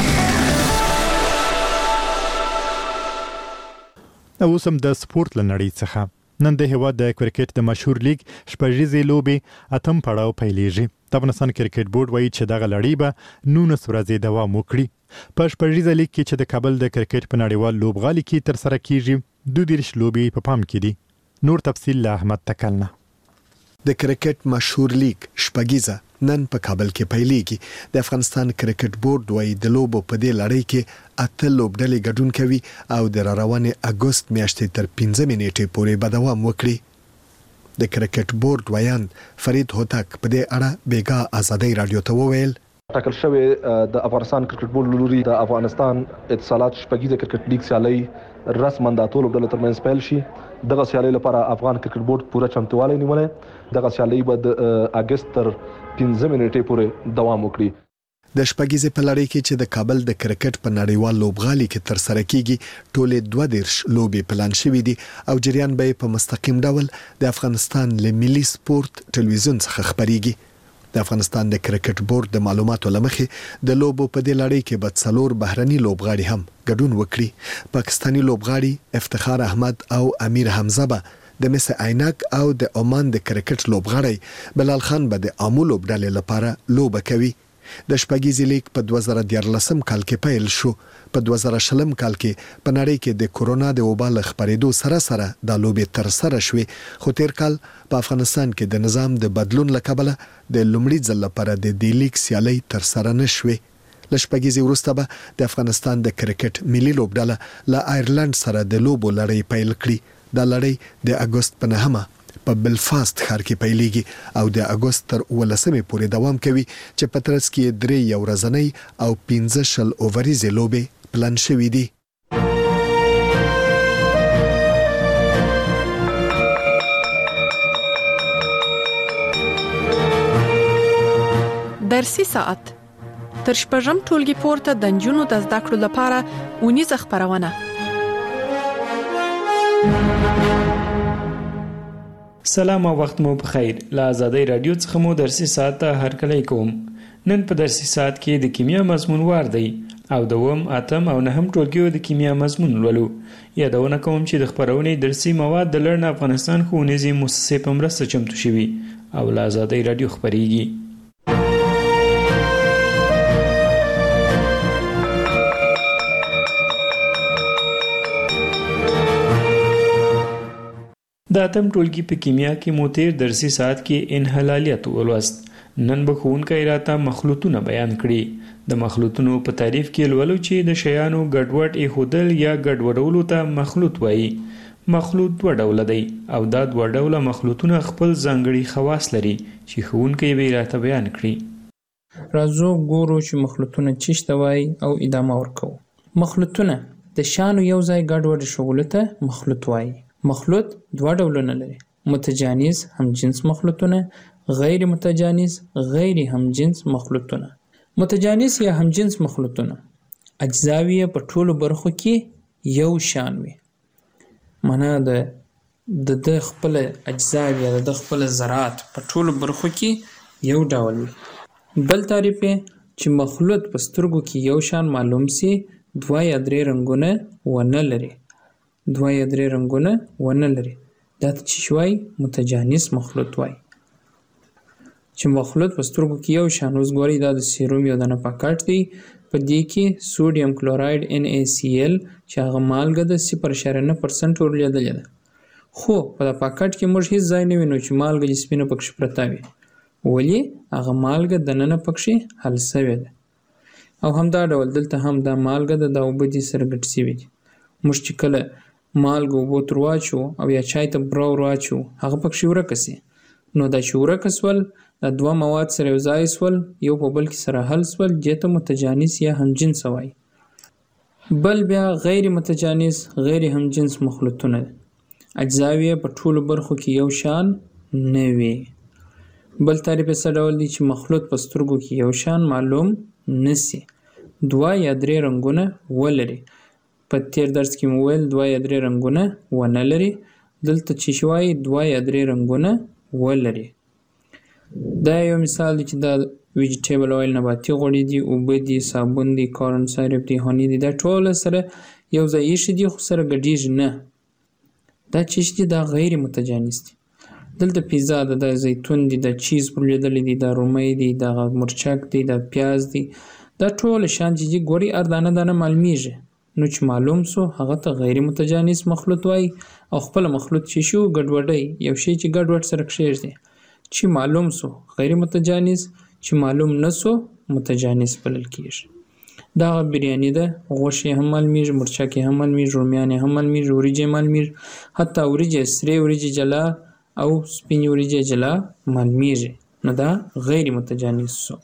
او سم د سپورت لنړۍ څخه نن د هیواد د کرکټ د مشهور لیګ شپږیزې لوبې اتم پړاو پیلېږي. د افغانستان کرکټ بورډ وایي چې دغه لړۍ به 19 ورځې دوام وکړي. په شپږیزه لیګ کې چې د کابل د کرکټ په نړیوال لوبغالي کې تر سره کیږي 22 لوبې په پام کې دي. نور تفصیل له احمد تکلنه. د کرکټ مشهور لیګ شپږیزه نن په کابل کې پیلېږي. د افغانستان کرکټ بورډ وایي د لوبو په دې لړۍ کې 8 لوبډلې ګډون کوي او د رواني اگست میاشتې تر 15 نیټې پورې به دوام وکړي. د کرکټ بورډ ویان فرید هوتک په دې اړه بیګا ازادي رادیو ته وویل ټاکل شوی د افغانستان کرکټ بورډ لوري د افغانستان اتصالات شپږیزه کرکټ لیګ سیالي رسماً د ټولو ډلو ترمنځ پیل شي. دغه سیالي لپاره افغان کرکټ بورډ پوره چمتووالی نیولې. دغه سیالي به د اگست تر 15 نیټې پورې دوام وکړي. د شپږیزې په لړۍ کې چې د کابل د کرکټ په نړیوال لوبغالي کې تر سره کیږي ټولې 22 لوبې پلان شوې دي او جریان به په مستقیم ډول د افغانستان له ملي سپورت ټلویزیون څخه خبريږي. د افغانستان د کرکټ بورډ د معلوماتو لمخې د لوبو په دې لړۍ کې به 4 بهرني لوبغاړي هم ګډون وکړي. پاکستانی لوبغاړي افتخار احمد او امیر حمزه به د مس عینک او د عمان د کرکټ لوبغاړي بلال خان به د عامو لوبډلې لپاره لوبه کوي. د شپږیزې لیګ په 2014 کال کې پیل شو. په 2020 کال کې په نړۍ کې د کورونا د وبا له خپرېدو سره د لوبې تر سره شوې خو تیر کال په افغانستان کې د نظام د بدلون لکبله د لومړي ځل لپاره د دې لیګ سیالي تر سره نشوي. ل شپږیزې وروسته به د افغانستان د کرکټ ملي لوبډله له آیرلند سره د لوبو لړۍ پیل کړي. دا لړۍ د اگست په 9 په بلفاست ښار کې پیلېږي او د اگست تر 18 پورې دوام کوي چې په ترڅ کې 3 یو ورځنۍ او 15 اووريزې لوبې پلان شوې دي. درسي ساعت تر شپږم ټولګي پورته د نجونو د زده کړو لپاره اونیزه خبرونه. سلام او وخت مو بخیر. له آزادۍ رادیو څخه مو درسي ساعت ته هرکلی کوم. نن په درسي ساعت کې د کیمیا مضمون وار دی او دوم اتم او نهم ټولګیو د کیمیا مضمون ولولو. یادونه کوم چې د خبرونې درسي مواد د لړن افغانستان ښوونیزې مؤسسې په مرسته چمتو شوي او له آزادۍ رادیو خبرېږي. د اتم ټولګي په کیمیا کې مو تیر درسي ساعت کې انحلالیت ولوست. نن به ښوونکی راته مخلوطونه بیان کړي. د مخلوطونو په تعریف کې لولو چې د شیانو ګډوډ ایښودل یا ګډوډولو ته مخلوط وایي. مخلوط دوه ډوله دی او دا دوه ډوله مخلوطونه خپل ځانګړي خواص لري چې ښوونکی به راته بیان کړي. راځو ګورو چې مخلوطونه څه ته وایي او ادامه ورکوو. مخلوطونه د شیانو یو ځای ګډوډ ایښودلو ته مخلوط وایي. مخلوط دوه ډولونه لري: متجانس همجنس مخلوطونه، غیر متجانس غیر همجنس مخلوطونه. متجانس یا همجنس مخلوطونه اجزاوی په ټولو برخو کې یو شان وي، معنا د خپل اجزاوی یا د خپل ذرات په ټولو برخو کې یو ډول وي. بل تعریف چې مخلوط په سترګو کې یو شان معلوم سي، دوه یا درې رنګونه ونه لري. دوه یا درې رنګونه ونه لري دا ته چې وایي متجانس مخلوط وایي. چې مخلوط په سترګو کې یو شان، اوس ګورئ دا د سیروم یو دانه پاکټ دی، په دې کې سوډیم کلوراید NaCl چې هغه مالګه د 0.9% ورلیدلې ده، خو په د پاکټ کې موږ هیڅ ځای نه وینو چې مالګه جسمینه پکښې پرته وي، ولې هغه مالګه دننه پکښې حل سوې ده. او همدا ډول دلته هم دا مالګه د دا اوبه دي سره ګډ سوي دي. موږ چې کله مالګه اوبو ته ورواچو او یا چای ته بوره ورواچو هغه پکښې ورکه سي، نو دا چې ورکه سول دا دوه مواد سره یو ځای سول، یو په بل کې سره حل سول، دې ته متجانس یا همجنس وایي. بل بیا غیر متجانس غیر همجنس مخلوطونه اجزاوی په ټولو برخو کې یو شان نه وي. بل تعریف یې څه ډول دی چې مخلوط په سترګو کې یو شان معلوم نسی، دوه یا درې رنګونه ولري. په تیر درس کې مو ویل دوه یا درې رنګونه ونه لري، دلته چې وایي دوه یا درې رنګونه ولري. دا یو مثال دی چې دا ویجیټیبل اویل نباتي غوړي دي، اوبه دي، صابون دي، کارن سایرپ دي، هونی دي، دا ټول سره یو ځای ایښي دي خو سره ګډیږي نه. دا چې دي دا غیر متجانس دي. دلته پیزا ده، دا زیتون دي، دا چیز پرلیدلی دي، دا رومی دي، دا مرچک دي، دا پیاز دي، دا ټول شان چې ګوري ار دانه دانه معلومیږي. نو چې معلوم سو هغه ته غیر متجانس مخلوط وایي. او خپل مخلوط چې شو ګډوډي، یو شی چې ګډوډ سره کښېږدي، چې معلوم سو غیر متجانس، چې معلوم نسو متجانس بلل کېږي. دا بریاني ده، غوښې هم معلومیږي، مرچک هم معلومیږي، رومیان هم معلومیږي، وریجې معلومیږي، حتی وریجې سرې وریجې جلا او سپینې وریجې جلا معلومیږي، نو دا غیر متجانس سو.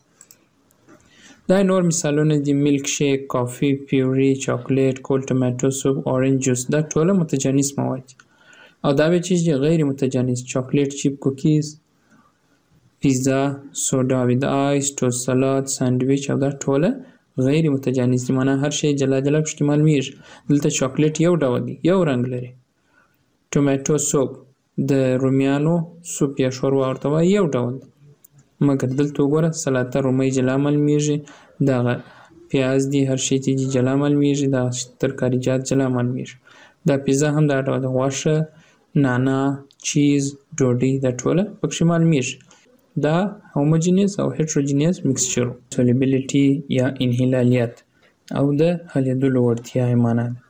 دا نور مثالونه دي: میلک شیک، کافي، پیوري، چاکلیټ، کول ټماټو سوپ، اورنج جوس، دا ټوله متجانس مواد دي. او دا به چې غیر متجانس چاکلیټ چیپ، کوکیز، پیزا، سوډا وید آیس، ټوست سلاد، ساندویچ، او دا ټوله غیر متجانس دي، معنا هر شی جلا جلا پکې معلومیږي. دلته چاکلیټ یو ډول دی، یو رنګ لري. ټوماټو سوپ د رومیانو سوپ یا شوروا ورته وایي، یو ډول دی. مګر دلته وګوره سلاته رومی جلا معلومیږي، دغه پیاز دي، هر شی چې جلا معلومیږي، دا ترکاریجات جلا معلومیږي. دا پیزا هم دا ډول غوښه، نانا، چیز، ډوډۍ، دا ټوله پکې معلومیږي. دا هوموجینس او هیټروجینس مکسچر. سولیبیلیټي یا انحلالیت او د حلیدلو وړتیا یې معنا ده.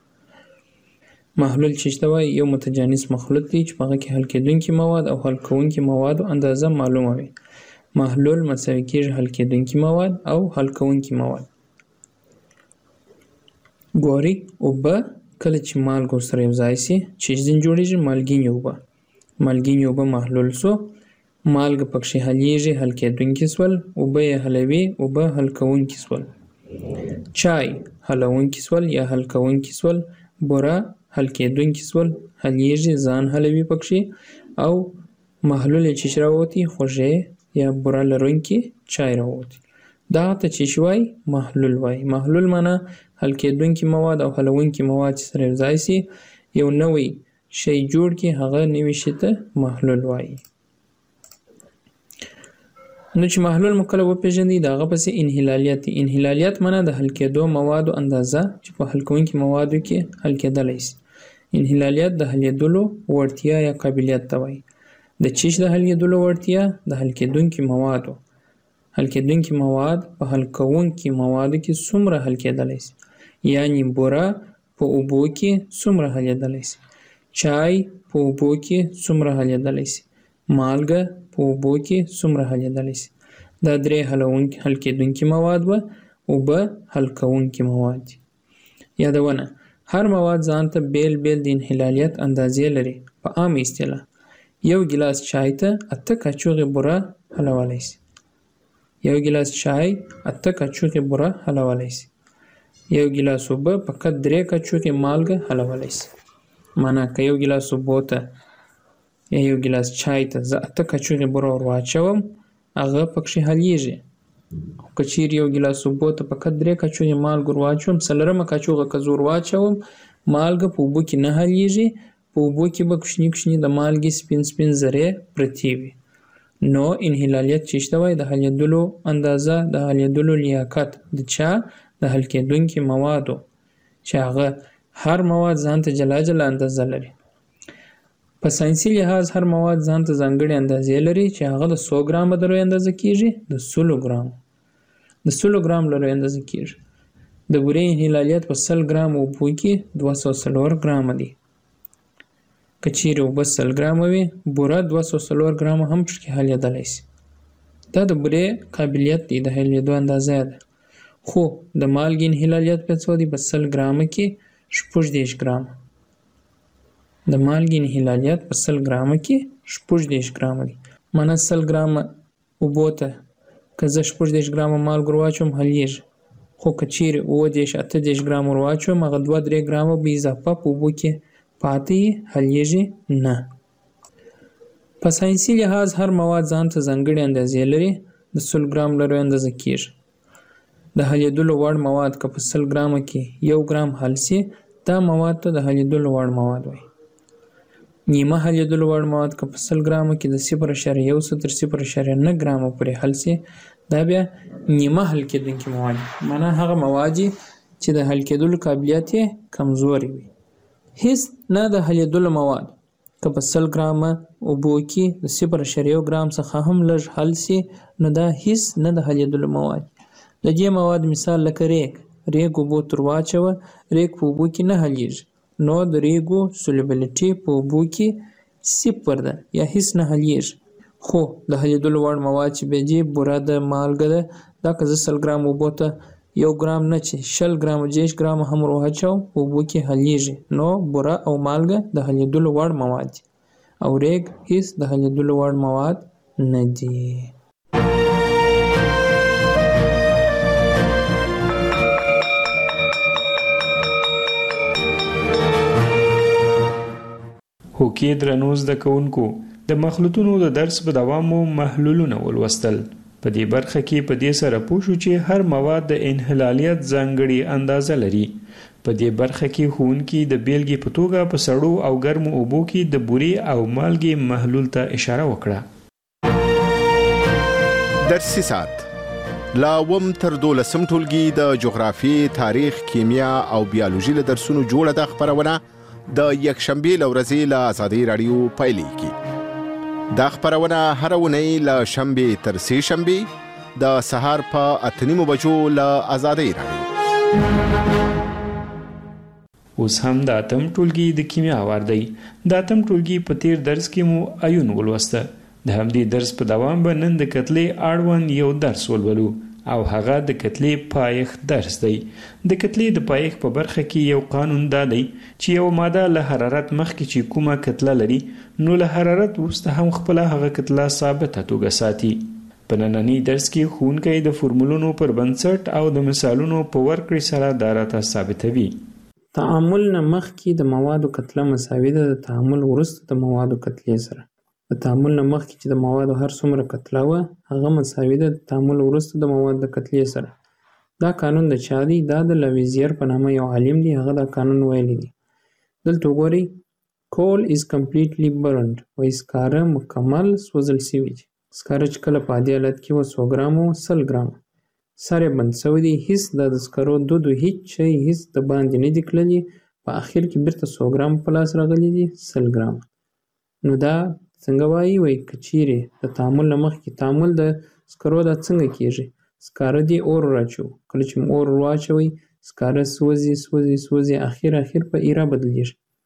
محلول چې ته وایي یو متجانس مخلوط دی چې په هغه کې حل کېدونکي مواد او حل کوونکي موادو اندازه معلومه وي. محلول مساوي کېږي حل کېدونکي مواد او حل کوونکي مواد. ګوري اوبه کله چې مالګه ورسره یو ځای سي چې ځین جوړېږي مالګینې اوبه. مالګینې اوبه محلول سو، مالګه پکښې حلیږي، حل کېدونکي سول، اوبه یې حلوي، اوبه حل کوونکي سول. چای حلونکي سول یا حل کوونکي سول، بوره حل کېدونکي سول، حلیږي، ځان حلوي پکښې، او محلول یې چې راووتي خوږې یا بوره لرونکي چای راووتي. دغه ته چې وایي محلول وایي. محلول معنا حل کېدونکي مواد او حلونکي مواد چې سره یو ځای سي یو نوی شی جوړ کړي، هغه نوي شي ته محلول وایي. نو چې محلول مو کله وپېژنئ د هغه پسې انحلالیت دی. انحلالیت معنا د حل کېدو موادو اندازه چې په حل کوونکي موادو کې حل کېدلی سي. انحلالیت د حلیدلو وړتیا یا قابلیت ته وایي. د چیش د حلیدلو وړتیا د حل کېدونکي موادو. حل کېدونکي مواد په حل کوونکي موادو کې څومره حل کېدلی سي، یعنې بوره په اوبو کې څومره حلیدلی سي، چای په اوبو کې څومره حلیدلی شي، مالګه په اوبو کې څومره حلیدلی شي. دا درې حل کېدونکي مواد وه، اوبه حل کوونکي مواد دي. یادونه: هر مواد ځان ته بیل بیل د انحلالیت اندازې لري. په عام اصطلاح یو ګیلاس چای ته 8 کاچوغې بوره حلولی شي. یو ګیلاس چای 8 کاچوغې بوره حلولی شي. یو ګیلاس اوبه فقط 3 کاچوغې مالګه حلولی شي. معنا که یو ګیلاس اوبو ته یا یو ګیلاس چای ته زه 8 کاچوغې بوره ور واچوم، هغه پکښې حلیږي. خو که چیرې یو ګیلاس اوبو ته فقط 3 کاچوغې مالګه ور واچوم، 4مه کاچوغه که زه ور واچوم، مالګه په اوبو کې نه حلیږي. په اوبو کې به کوچني کوچني د مالګې سپین ذرې پرتې وي. نو انحلالیت چې شته وای د حلیدلو اندازه، د حلیدلو لیاقت د چا؟ د حل کېدونکي موادو، چې هغه هر مواد ځان ته جلا جلا اندازه لري. په ساینسي لحاظ هر مواد ځان ته ځانګړې اندازې لري چې هغه د 100 ګرامه د لوی اندازه کېږي، د 100 ګرامو د 100 ګرام لوی اندازه کېږي. د بورې انحلالیت په 100 ګرام اوبو کې 204 ګرامه دی. که چیرې اوبه 100 ګرامه وي، بوره 204 ګرامه هم پکې حلیدلی شي. دا د بورې قابلیت دی، د حلیدو اندازه ده. خو د مالګې انحلالیت په څو دی؟ په 100 ګرامه کې 14 ګرامه. د مالګې انحلالیت په 100 ګرامه کې 14 ګرامه دی. معنا 100 ګرامه اوبو ته که زه 14 ګرامه مالګه ور واچوم حلیږي. خو که چیرې 18 ګرامه ور واچوم، هغه 2-3 ګرامه به اضافه په اوبو کې پاتې حلیږي نه. په ساینسي لحاظ هر مواد ځان ته ځانګړې اندازې لري، د 100 ګرام لري اندازه کېږي. د حلیدلو وړ مواد که په 100 ګرامه کې 1 ګرام حل شي، دا مواد ته د حلیدلو وړ مواد وایي. نیمه حلیدلو وړ مواد که په 100 ګرامه کې د 0.1 تر 0.9 ګرامه پورې حل شي، دا بیا نیمه حل کېدونکي مواد دي. معنا هغه مواد چې د حل کېدلو قابلیت یې کمزوري وي. هیڅ نه د حلیدلو مواد که په 100 ګرامه اوبو کې د 0.1 ګرام څخه هم لږ حل شي، نو دا هیڅ نه د حلیدلو مواد. د دې مواد مثال لکه ریګ اوبو تر واچوه، ریګ په اوبو کې نه حلیږي، نو د ریګو سولوبیلیټي په اوبو کې 0 ده یا هیڅ نه حلیږي. خو د حلیدلو وړ مواد چې به دي، بوره ده، مالګه ده، دا که زه 100 ګرام اوبو ته 1 ګرام نه چې 20 ګرامه 30 ګرامه هم ور واچوم، اوبو کې حلیږي. نو بوره او مالګه د حلیدلو وړ مواد دي، او ریګ هیڅ د حلیدلو وړ مواد نه دي. هوکې درنو زده کوونکو، د مخلوطونو د درس په دوام مو محلولونه ولوستل. په دې برخه کې په دې سره پوه شو چې هر مواد د انحلالیت ځانګړې اندازه لري. په دې برخه کې ښوونکي د بیلګې په توګه په سړو او ګرمو اوبو کې د بورې او مالګې محلول ته اشاره وکړه. درسي ساعت لا وم تر 12 ټولګي د جغرافي، تاریخ، کیمیا او بیولوژي له درسونو جوړه د خبرونه د یکشنبه لورځي له آزادۍ رادیو پیلېږي. دا خبرونه هر ونې له شنبه تر سه شنبه د سهار په 8:30 بجو له آزادۍ رادیو. اوس هم د اتم ټولګي د کیمیا وار دی. د اتم ټولګي په تیر درس کې مو ایون ولوسته. د همدې درس په دوام به نن د کتلې اړوند یو درس ولولو، او هغه د کتلې پایښت درس دی. د کتلې د پایښت په برخه کې یو قانون دا دی چې یو ماده له حرارت مخکې چې کومه کتله لري، نو له حرارت وروسته هم خپله هغه کتله ثابته توګه ساتي. په ننني درس کې ښوونکی د فورمولونو پر بنسټ او د مثالونو په ورکړې سره دا راته ثابتوي. تعامل نه مخکې د موادو کتله مساوي ده د تعامل وروسته د موادو کتلې سره. د تعامل نه مخکې چې د موادو هر څومره کتله وه، هغه مساوي ده د تعامل وروسته د موادو د کتلې سره. دا قانون د چا دی؟ دا د لویزیر په نامه یو عالم دی، هغه دا قانون ویلی دی. دلته وګورئ، coal is completely burned، وایي سکاره مکمل سوځل شوي دي. سکاره چې کله په عادي حالت کې وه 100 ګرامه و 100 ګرامه، سر یې بند شوی دی، هیڅ د سکرو دود هیڅ شی هیڅ د باندې نه دي کړلي، په اخر کې بیرته 100 ګرام په لاس راغلي دي 100 ګرامه. نو دا څنګه وایي؟ وایي که چیرې د تعامل نه مخکې تعامل د سکرو دا څنګه کېږي؟ سکاره دې اور راچوو، کله چې اور واچوئ سکاره سوځي سوځي سوځي، اخر په ایره بدلیږي.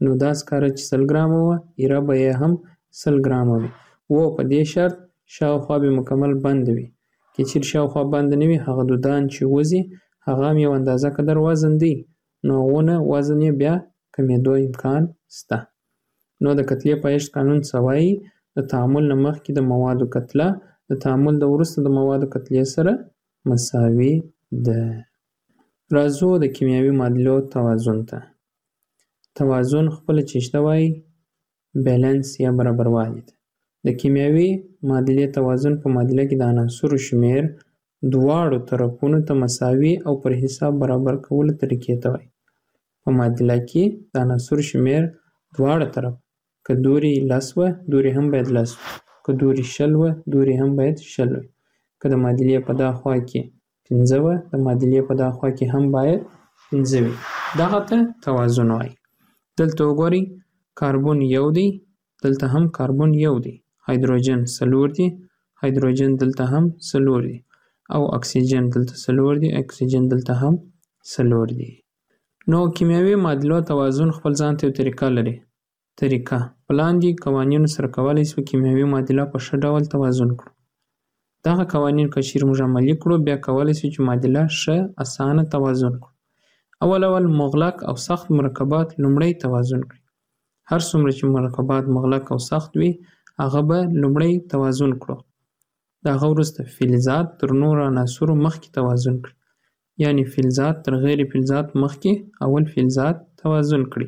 نو دا سکاره چې 100 ګرامه وه ایره به یې هم 100 ګرامه وي. په دې شرط شاوخوا به مکمل بند وي. که چیرې شاوخوا بند نه وي هغه دودان چې وځي هغه هم یو اندازه قدر وزن دی، نو هغونه وزن یې بیا کمېدو امکان شته. نو د کتلې پایښت قانون څه وایي؟ د تعامل نه مخکې د موادو کتله د تعامل د وروسته د موادو کتلې سره مساوي ده. راځو د کیمیاوي معادلو توازن ته. توازن خپله چې شته وایي بیلنس یا برابروالی ده. د کیمیاوي معادلې توازن په معادله کې د عناصرو شمیر دواړو طرفونو ته مساوي او پر حساب برابر کولو طریقې ته وایي. په معادله کې د عناصرو شمیر دواړه طرف که دوری 10 وه دوری هم باید 10 وي، که دوری 20 وه دوری هم باید 20 وي، که د معادلې په دا خوا کې 15 وه د معادلې په دا خوا کې هم باید 15 وي. دغه ته توازن وایي. دلته وګورئ کاربن یو دی، دلته هم کاربن یو دی، هایدروجن 4 دی، هایدروجن دلته هم 4 دی، او اکسیجن دلته 4 دی، اکسیجن دلته هم 4 دی. نو کیمیاوي معادلو توازن خپل ځان ته یو طریقه لري. طریقه په لاندې قوانینو سره کولی شو کیمیاوي معادله په ښه ډول توازن کړو. دغه قوانین که چیرې موږ عملي کړو بیا کولی شو چې معادله ښه اسانه توازن کړو. اول مغلق او سخت مرکبات لومړی توازن کړي. هر څومره چې مرکبات مغلق او سخت وي هغه به لومړی توازن کړو. د هغه وروسته فلزات تر نورو عناصرو مخکې توازن کړي. یعنی فلزات تر غیر فلزات مخکې اول فلزات توازن کړي.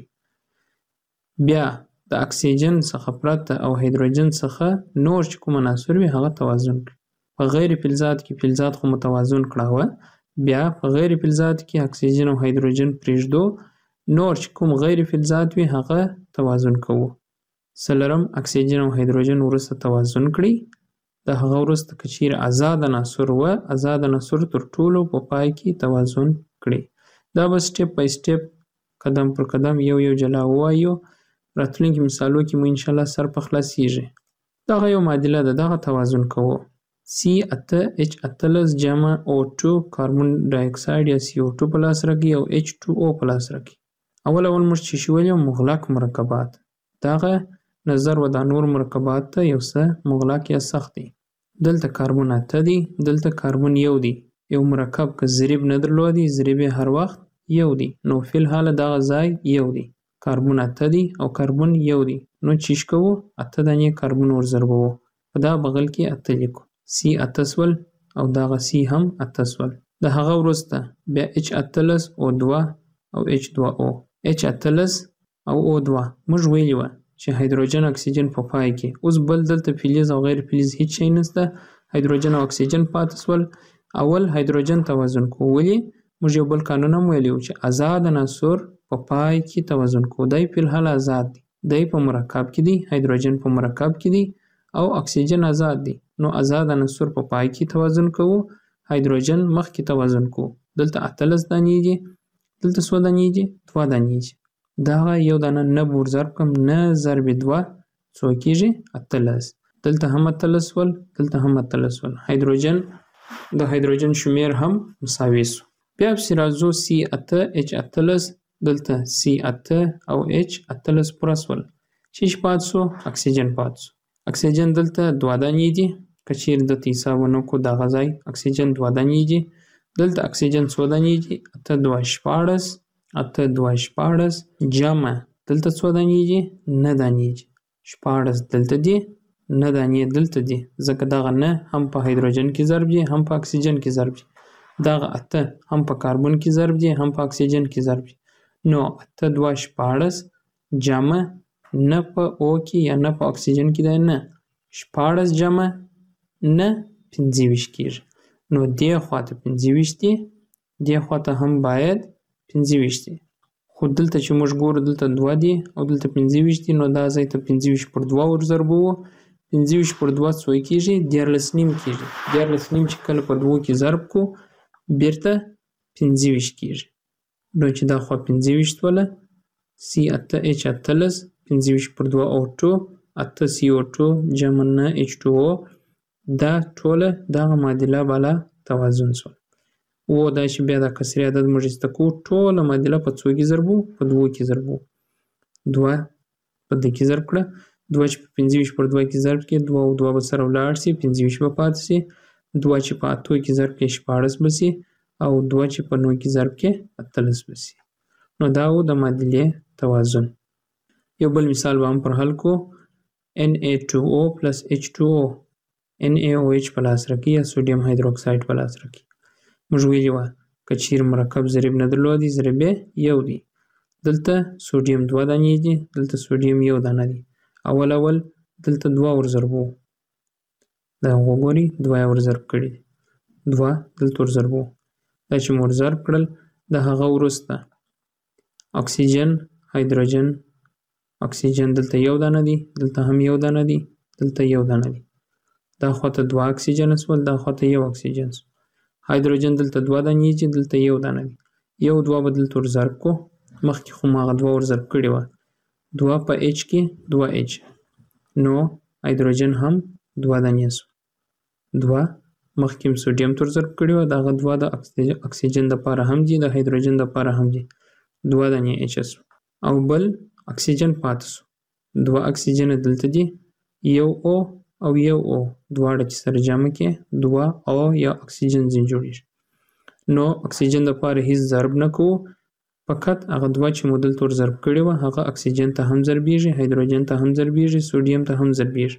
بیا د اکسیجن څخه پرته او هایدروجن څخه نور چې کوم عناصر وي هغه توازن کړي. په غیر فلزات کې فلزات خو متوازن کړه، بیا په غیر فلزات کې اکسیجن او هایدروجن پرېږدو، نور چې کوم غیر فلزات وي هغه توازن کوو. څلورم اکسیجن او هایدروجن وروسته توازن کړي. د هغه وروسته که چیرې آزاد عناصر وه آزاد عناصر تر ټولو په پای کې توازن کړي. دا به سټپ بای سټپ قدم پر قدم یو جلا ووایو. راتلونکي مثالو کې مو انشاءالله سر په خلاصیږي. دغه یو معادله ده، دغه توازن کوو. C8H18 جمع O2 کاربن ډای اکساید یا CO2 په لاس راکړي او H2O په لاس راکړي. اول موږ چې شویل مغلق مرکبات، دغه نظر و د نور مرکبات ته یو څه مغلق یا سخت دی. دلته کاربن 8 دی، دلته کاربن 1 دی. یو مرکب که ضریب نه درلودي ضریب هر وخت 1 دی، نو فی الحال دغه ځای 1 دی. کاربن 8 دی او کاربن 1 دی، نو چیش کوو 8 دانې کاربن ور ضربوو، په دا بغل کې 8 لیکو. C8 سول او دغه C هم 8 سول. د هغه وروسته بیا H18 O2 او H2O. H18 او O2 موږ ویلي وه چې هایدروجن اکسیجن په پای کې. اوس بل دلته فلز او غیر فلز هیڅ شی نشته، هایدروجن او اکسیجن پاتې سول. اول هایدروجن توازن کوو. ولې؟ موږ یو بل قانون هم ویلی و چې آزاد عناصر په پای کې توازن کوو. دی فی الحال آزاد دی، دی په مرکب کې دی، هایدروجن په مرکب کې دی او اکسیجن آزاد دی. نو آزاد عناصر په پای کې توازن کوو، هایدروجن مخکې توازن کوو. دلته 18 دانې دي، دلته څو دانې دي؟ 2 دانې دي. دغه یو دانه نه بور ضرب کم، نه ضرب 2 څو کېږي؟ 18. دلته هم 18 ول، دلته هم 18 ول. هایدروجن د هایدروجن شمیر هم مساوي سو. بیا پسې راځو C8H18 دلته C8 او H18 پوره سول. چې پات سو اکسیجن پات سو. اکسیجن دلته 2 دانې دي، که چیرې دلته حساب ونه کړو دغه ځای اکسیجن 2 دانې دي. دلته اکسیجن څو دانې دي؟ 8 2 14 8 2 14 جمع دلته څو دانې دي؟ 9 دانې دي. 14 دلته دي، 9 دانې دلته دي، ځکه دغه 9 هم په هایدروجن کې ضرب دي هم په اکسیجن کې ضرب دي. دغه 8 هم په کاربن کې ضرب دي هم په اکسیجن کې ضرب دي. نو 8 2 14 جمع نه په او کې یا نه په اکسیجن کې دی، نه 14 جمع نه 25 کېږي. نو دې خواته 25 دي، دې خواته هم باید 25 دي. خو دلته چې موږ ګورو دلته 2 دي او دلته 25 دي، نو دا ځای ته 25 پر 2 ور ضربوو. 25 پر 2 څو کېږي؟ 14 نیم کېږي. 14 نیم چې کله په 2 کې ضرب کو بیرته 25 کېږي. نو چې دا خوا 25 وله C8H18 25 پر 2 O2 8 CO2 جمع 9 H2O. دا ټوله دغه معادله بالا توازن سول. او دا چې بیا د کسري عدد موږ ایسته کوو، ټوله معادله په څو کې ضربو؟ په 2 کې ضربو. 2 په دې کې ضرب کړه 2 چې په 25 پر 2 کې ضرب کې 2 او 2 به سره ولاړ شي 25 به پاتې شي 2 چې په 8 کې ضرب کې 14 به شي او 2 چې په 9 کې ضرب کې 18 به شي. نو دا و د معادلې توازن. یو بل مثال به هم پر حل کو Na2O plus H2O NaOH په لاس راکړي یا سوډیم هایدروکساید په لاس راکړي. موږ ویلي وه که چیرې مرکب ضریب نه درلودي ضریب یې یو دی. دلته سوډیم 2 دانې دي دلته سوډیم 1 دانه دی. اول دلته 2 ورضربو دا وګورئ 2 ورضرب کړي 2 دلته ورضربو دا چې مور ضرب کړل د هغه وروسته اکسیجن هایدروجن اکسیجن دلته 1 دانه دی دلته هم 1 دانه دی دلته 1 دانه دی دا خواته 2 اکسیجن اسول دا خواته 1 اکسیجن هایدروجن دلته 2 دانې چې دلته 1 دانه دی 1 2 بدل تر ضرب کو مخکې خو ما 2 ور ضرب کړی و 2 په H کې 2H نو هایدروجن هم 2 دانې اسو 2 مخکې سوډیم تر ضرب کړی و دا 2 د اکسیجن د لپاره هم دي د هایدروجن د لپاره هم دي 2 دانې H اسو او بل اکسیجن پاتې سو 2 اکسیجن دلته دي 1 O او 1 O دواړه چې سره جمع کې 2 O یا اکسیجن ځین جوړیږي. نو اکسیجن د لپاره هیڅ ضرب نه کوو فقط هغه 2 چې مودل تور ضرب کړي و هغه اکسیجن ته هم ضربیږي هایدروجن ته هم ضربیږي سوډیم ته هم ضربیږي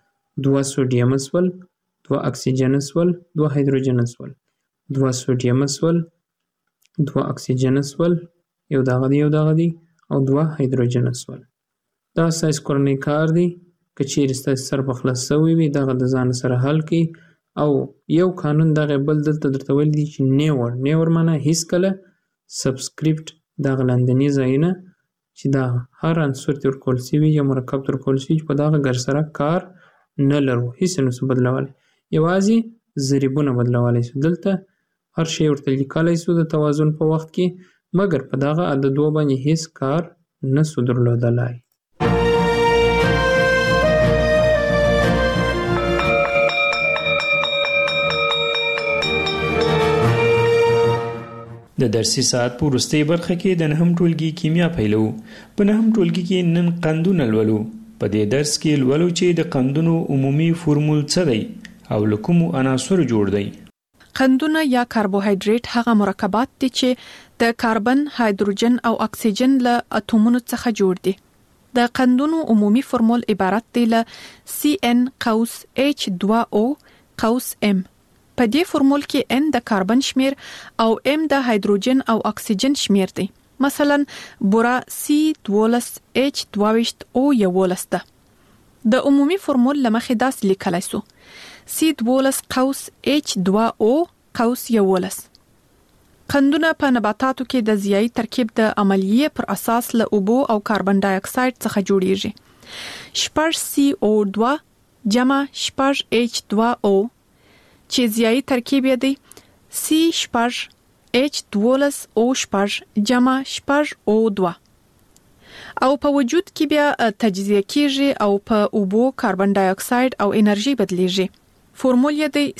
2 سوډیم اسول 2 اکسیجن اسول 2 هایدروجن اسول 2 سوډیم اسول 2 اکسیجن اسول یو دغه دی او 2 هایدروجن اسول. دا سایز کورنۍ کار دی که چیرې ستاسو سر په خلاص شوی وي دغه د ځان سره حل کړئ او یو قانون دغه بل دلته درته ویل دي چې نیور معنی هیڅ کله سبسکریپټ دغه لاندني ځایونه چې دا هر عنصر تر کول شوی یا مرکب تر کول شوی په دغه ګر سره کار نه لرو هیڅ نه بدلول یوازې ضریبونه بدلولای شو دلته هر شی ورته لیکلای شو د توازن په وخت کې مګر په دغه عددو باندې هیڅ کار نه سو درلودلای. د درسي ساعت په وروستۍ برخه کې د نهم ټولګي کیمیا پیلو. په نهم ټولګي کې نن قندونه لولو. په دې درس کې لولو چې د قندونو عمومي فورمول څه دی او له کومو عناصرو جوړ دی. قندونه یا کاربوهایډریټ هغه مرکبات دي چې د کاربن، هایدروجن او اکسیجن له اتومونو څخه جوړ دي. د قندونو عمومي فورمول عبارت دی له CN(H2O)M. په دې فورمول کې N د کاربن شمیر او M د هایدروجن او اکسیجن شمیر دی. مثلا بوره C12H22O11 ده. د عمومي فورمول لمخې داس لیکلای سو C12H2O11. قندونه په نباتاتو کې د ضیائی ترکیب د عملیې پر اساس له اوبو او کاربن ډای اکساید څخه جوړیږي. 6CO2 جمع 6H2O چې ضیائی ترکیب یې دی C6H12O6 جمع 6O2 او په وجود کې بیا تجزیه کیږي او په اوبو کاربن ډای اکساید او انرژي بدلیږي. فورمول یې دی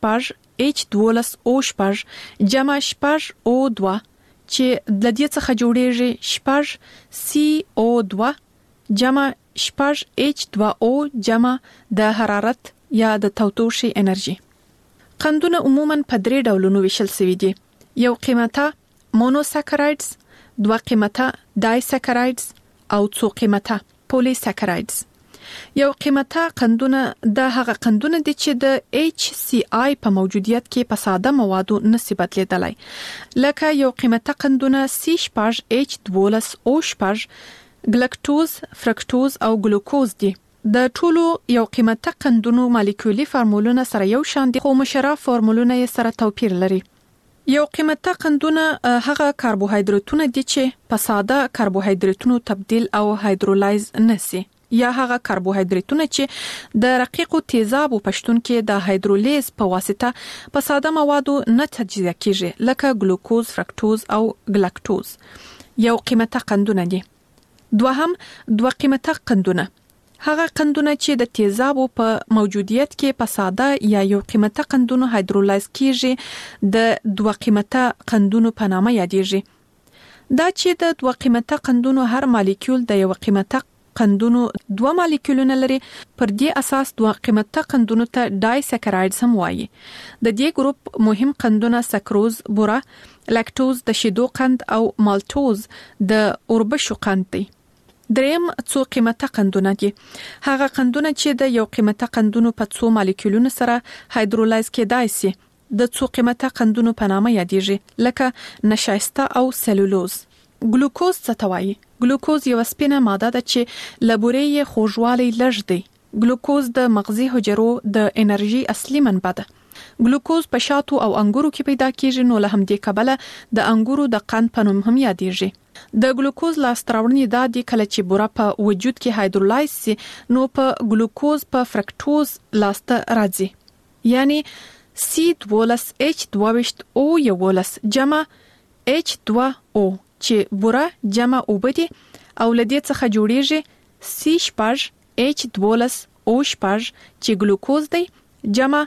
C6H12O6 جمع 6O2 چې د دې څخه جوړیږي 6CO2 جمع 6H2O جمع د حرارت یا د تودوخې انرژي. قندونه عموماً په 3 ډولونو ویشل شوي دي. یو قیمته مونوساکرایډز، 2 قیمته ډایساکرایډز او 3 قیمته پولیساکرایډز. یو قیمته قندونه د هغه قندونه دي چې د HCI په موجودیت کې په ساده موادو نسي بدلیدلای. لکه یو قیمته قندونه C6H12O6 ګلکټوز، فرکټوز او ګلوکوز دي. د ټولو یو قیمته قندونو مالیکولي فورمولونه سره یو شان دي خو مشره فورمولونه یې سره توپیر لري. یو قیمته قندونه هغه کاربوهایډریټونه دي چې په ساده کاربوهایډریټونو تبدیل او هایدرولایز نشي یا هغه کاربوهایډریټونه چې د رقیقو تیزابو پشتون کې د هایدرولیز په واسطه په ساده موادو نه تجزیه کیږي لکه ګلوکوز، فرکټوز او ګلکټوز. یو قیمته قندونه دي. دوهم 2 قیمته قندونه هغه قندونه چې د تیزابو په موجودیت کې په ساده یا یو قیمته قندونو هایدرولایز کیږي د 2 قیمته قندونو په نامه یادېږي. دا چې د دوه قیمته قندونو هر مالیکول د یو قیمته قندونو دوه مالیکولونه لري، پر دې اساس دوه قیمته قندونو ته ډای سکرایډز هم وایي. د دې ګروپ مهم قندونه سکروز، بوره، لاکټوز د شیدو قند او مالټوز د اوربشو قند دي. دریم څو قیمته قندونه دي. هغه قندونه چې د یو قیمته قندونو په څو مالیکولونو سره هایدرولایز کېدای شي د څو قیمته قندونو په نامه یادېږي، لکه نشایسته او سلولوز. ګلوکوز څه ته وایي؟ ګلوکوز یو سپینه ماده ده چې له بورې یې خوږوالی لږ دی. ګلوکوز د مغزي حجرو د انرژي اصلي منبع ده. ګلوکوز په شاتو او انګورو کې پیدا کیږي، نو له همدې کبله د انګورو د قند په نوم هم یادېږي. د ګلوکوز لاسته راوړنې دا دي کله چې بوره په وجود کې هایدرولایز سي، نو په ګلوکوز په فرکټوز لاسته راځي. یعنی C12H12O جمع H2O چې بوره جمع اوبه دي او لدې څخه جوړیږي C12H12O چې ګلوکوز دی جمع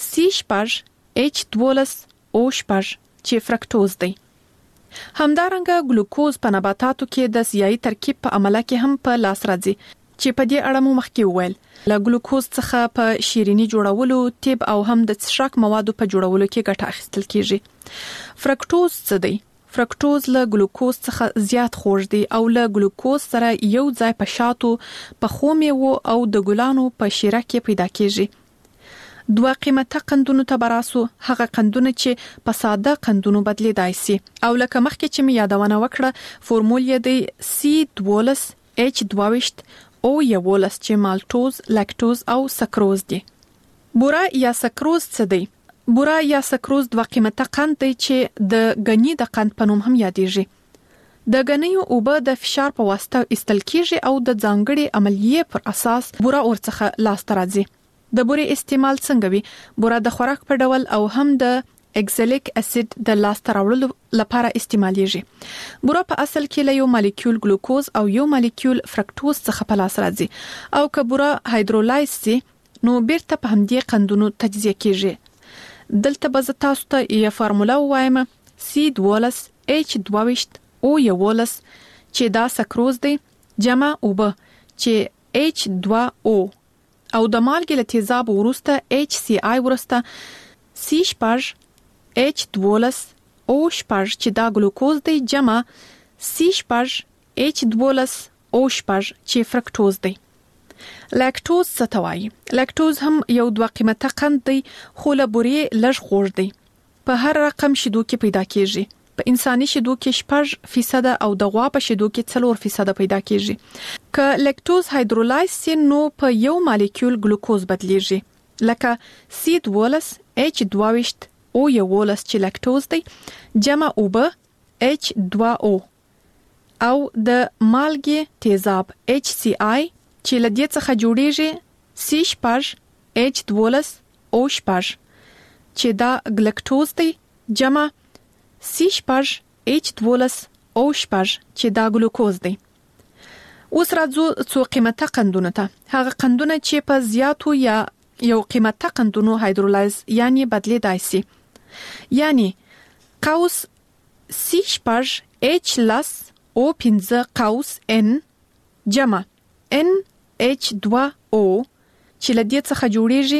C12H12O چې فرکټوز دی. همدارنګه ګلوکوز په نباتاتو کې د سیاهي ترکیب په عمله کې هم په لاس راځي چې په دې اړه مو مخکې وویل. له ګلوکوز څخه په شیرینی جوړولو، طب او هم د څښاک موادو په جوړولو کې ګټه اخیستل کیږي. فرکټوز څه دی؟ فرکټوز له ګلوکوز څخه زیات خوږ دی او له ګلوکوز سره یو ځای په شاتو، په خو میوو او د ګلانو په شیره کې پیدا کیږي. دوه قیمته قندونو ته براسو، هغه قندونه چې په ساده قندونو بدلیدای شي او لکه مخکې چې می یادونه وکړه فورمول یې دی C12H12O چې مالټوز، لاکټوز او سکروز دي. بوره یا سکروز څه دی؟ بوره یا سکروز دوه قیمته قند دی چې د غنی د قند په نوم هم یادېږي. د غنیو اوبه د فشار په واسطه ایستل کیږي او د ځانګړي عملیې پر اساس بوره ورڅخه لاسته راځي. د بورې استعمال څنګه وي؟ بوره د خوراک په ډول او هم د اکزالیک اسید د لاسته راوړلو لپاره استعمالیږي. بوره په اصل کې له یو مالیکول ګلوکوز او یو مالیکول فرکټوز څخه په لاس راځي او که بوره هایدرولایز سي نو بیرته په همدې قندونو تجزیه کیږي. دلته به تاسو ته یو فارموله وایم C12H12O چې دا سکروز دی جمع اوبه چې H2O او د مالګې له تیزاب وروسته HCl وروسته C12H12O چې دا ګلوکوز دی جمع C12H12O چې فرکټوز دی. لاکټوز څه ته وایي؟ لاکټوز هم یو دوه قیمته قند دی خو له بورې لږ خوږ دی. په هر رقم شیدو کې پیدا کیږي. په انساني شیدو کې 6% او د غوا په شیدو کې 4% پیدا کیږي. که لاکټوز هایدرولایز سي نو په یو مالیکول ګلوکوز بدلیږي لکه C12H12O چې لاکټوز دی جمع اوبه H2O او د مالګې تیزاب HCl چې له دې څخه جوړیږي C12H12O چې دا ګلکټوز دی جمع C12H12O چې دا ګلوکوز دی. اوس راځو څو قیمته قندونه ته. هغه قندونه چې په زیاتو یا یو قیمته قندونو هایدرولایز یعنی بدلیدای شي. یعنی قوس C12H+O5N جمع NH2O چې له دې څخه جوړیږي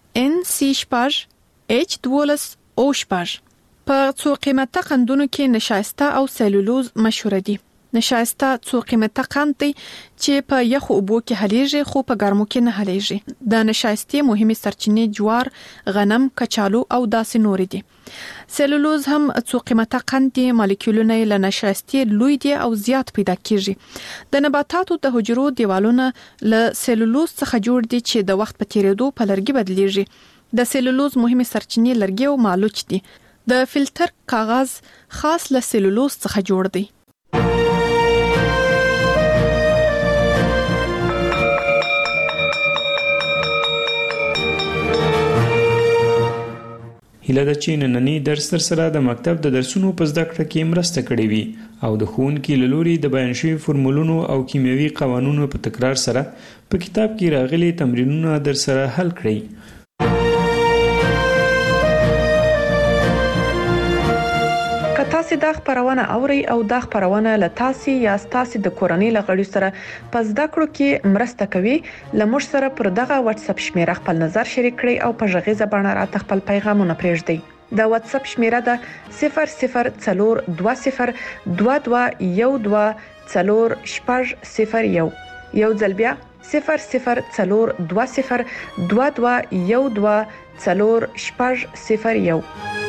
NC12H12O. په څو قیمته قندونو کې نشایسته او سلولوز مشهور دي. نشایسته څو قیمته قند دی چې په یخو اوبو کې حلیږي خو په ګرمو کې نه حلیږي. د نشایستې مهمه سرچینې جوار، غنم، کچالو او داسې نور دي. سلولوز هم څو قیمته قند دي، مالیکولونه له نشایستې لوی دي او زیات پیدا کیږي. د نباتاتو د حجرو دیوالونه له سلولوز څخه جوړ دي چې د وخت په تیریدو په لرګي بدلیږي. د سلولوز مهمه سرچینې لرګي او مالوچ دي. د فلټر کاغذ خاص له سلولوز څخه جوړ دی. هیله ده چې نننی درس سره د مکتب د درسونو په زده کړه کې مرسته کړې وي او د ښوونکي له لوري د بیان شوي فورمولونو او کیمیاوي قوانینو په تکرار سره په کتاب کې راغلي تمرینونه در سره حل کړئ. که تاسو تاسو دا خبرونه اوري او دا خبرونه له تاسو یا تاسو د کورنۍ لغړي سره پس دا کړو کې مرسته کوي لمر سره پر دغه واتس اپ شمیره خپل نظر شریک کړئ او په ژغې زبانه راته خپل پیغامونه پرېږدئ د واتس اپ شمیره ده 004212124001 یو ځل بیا 004212124001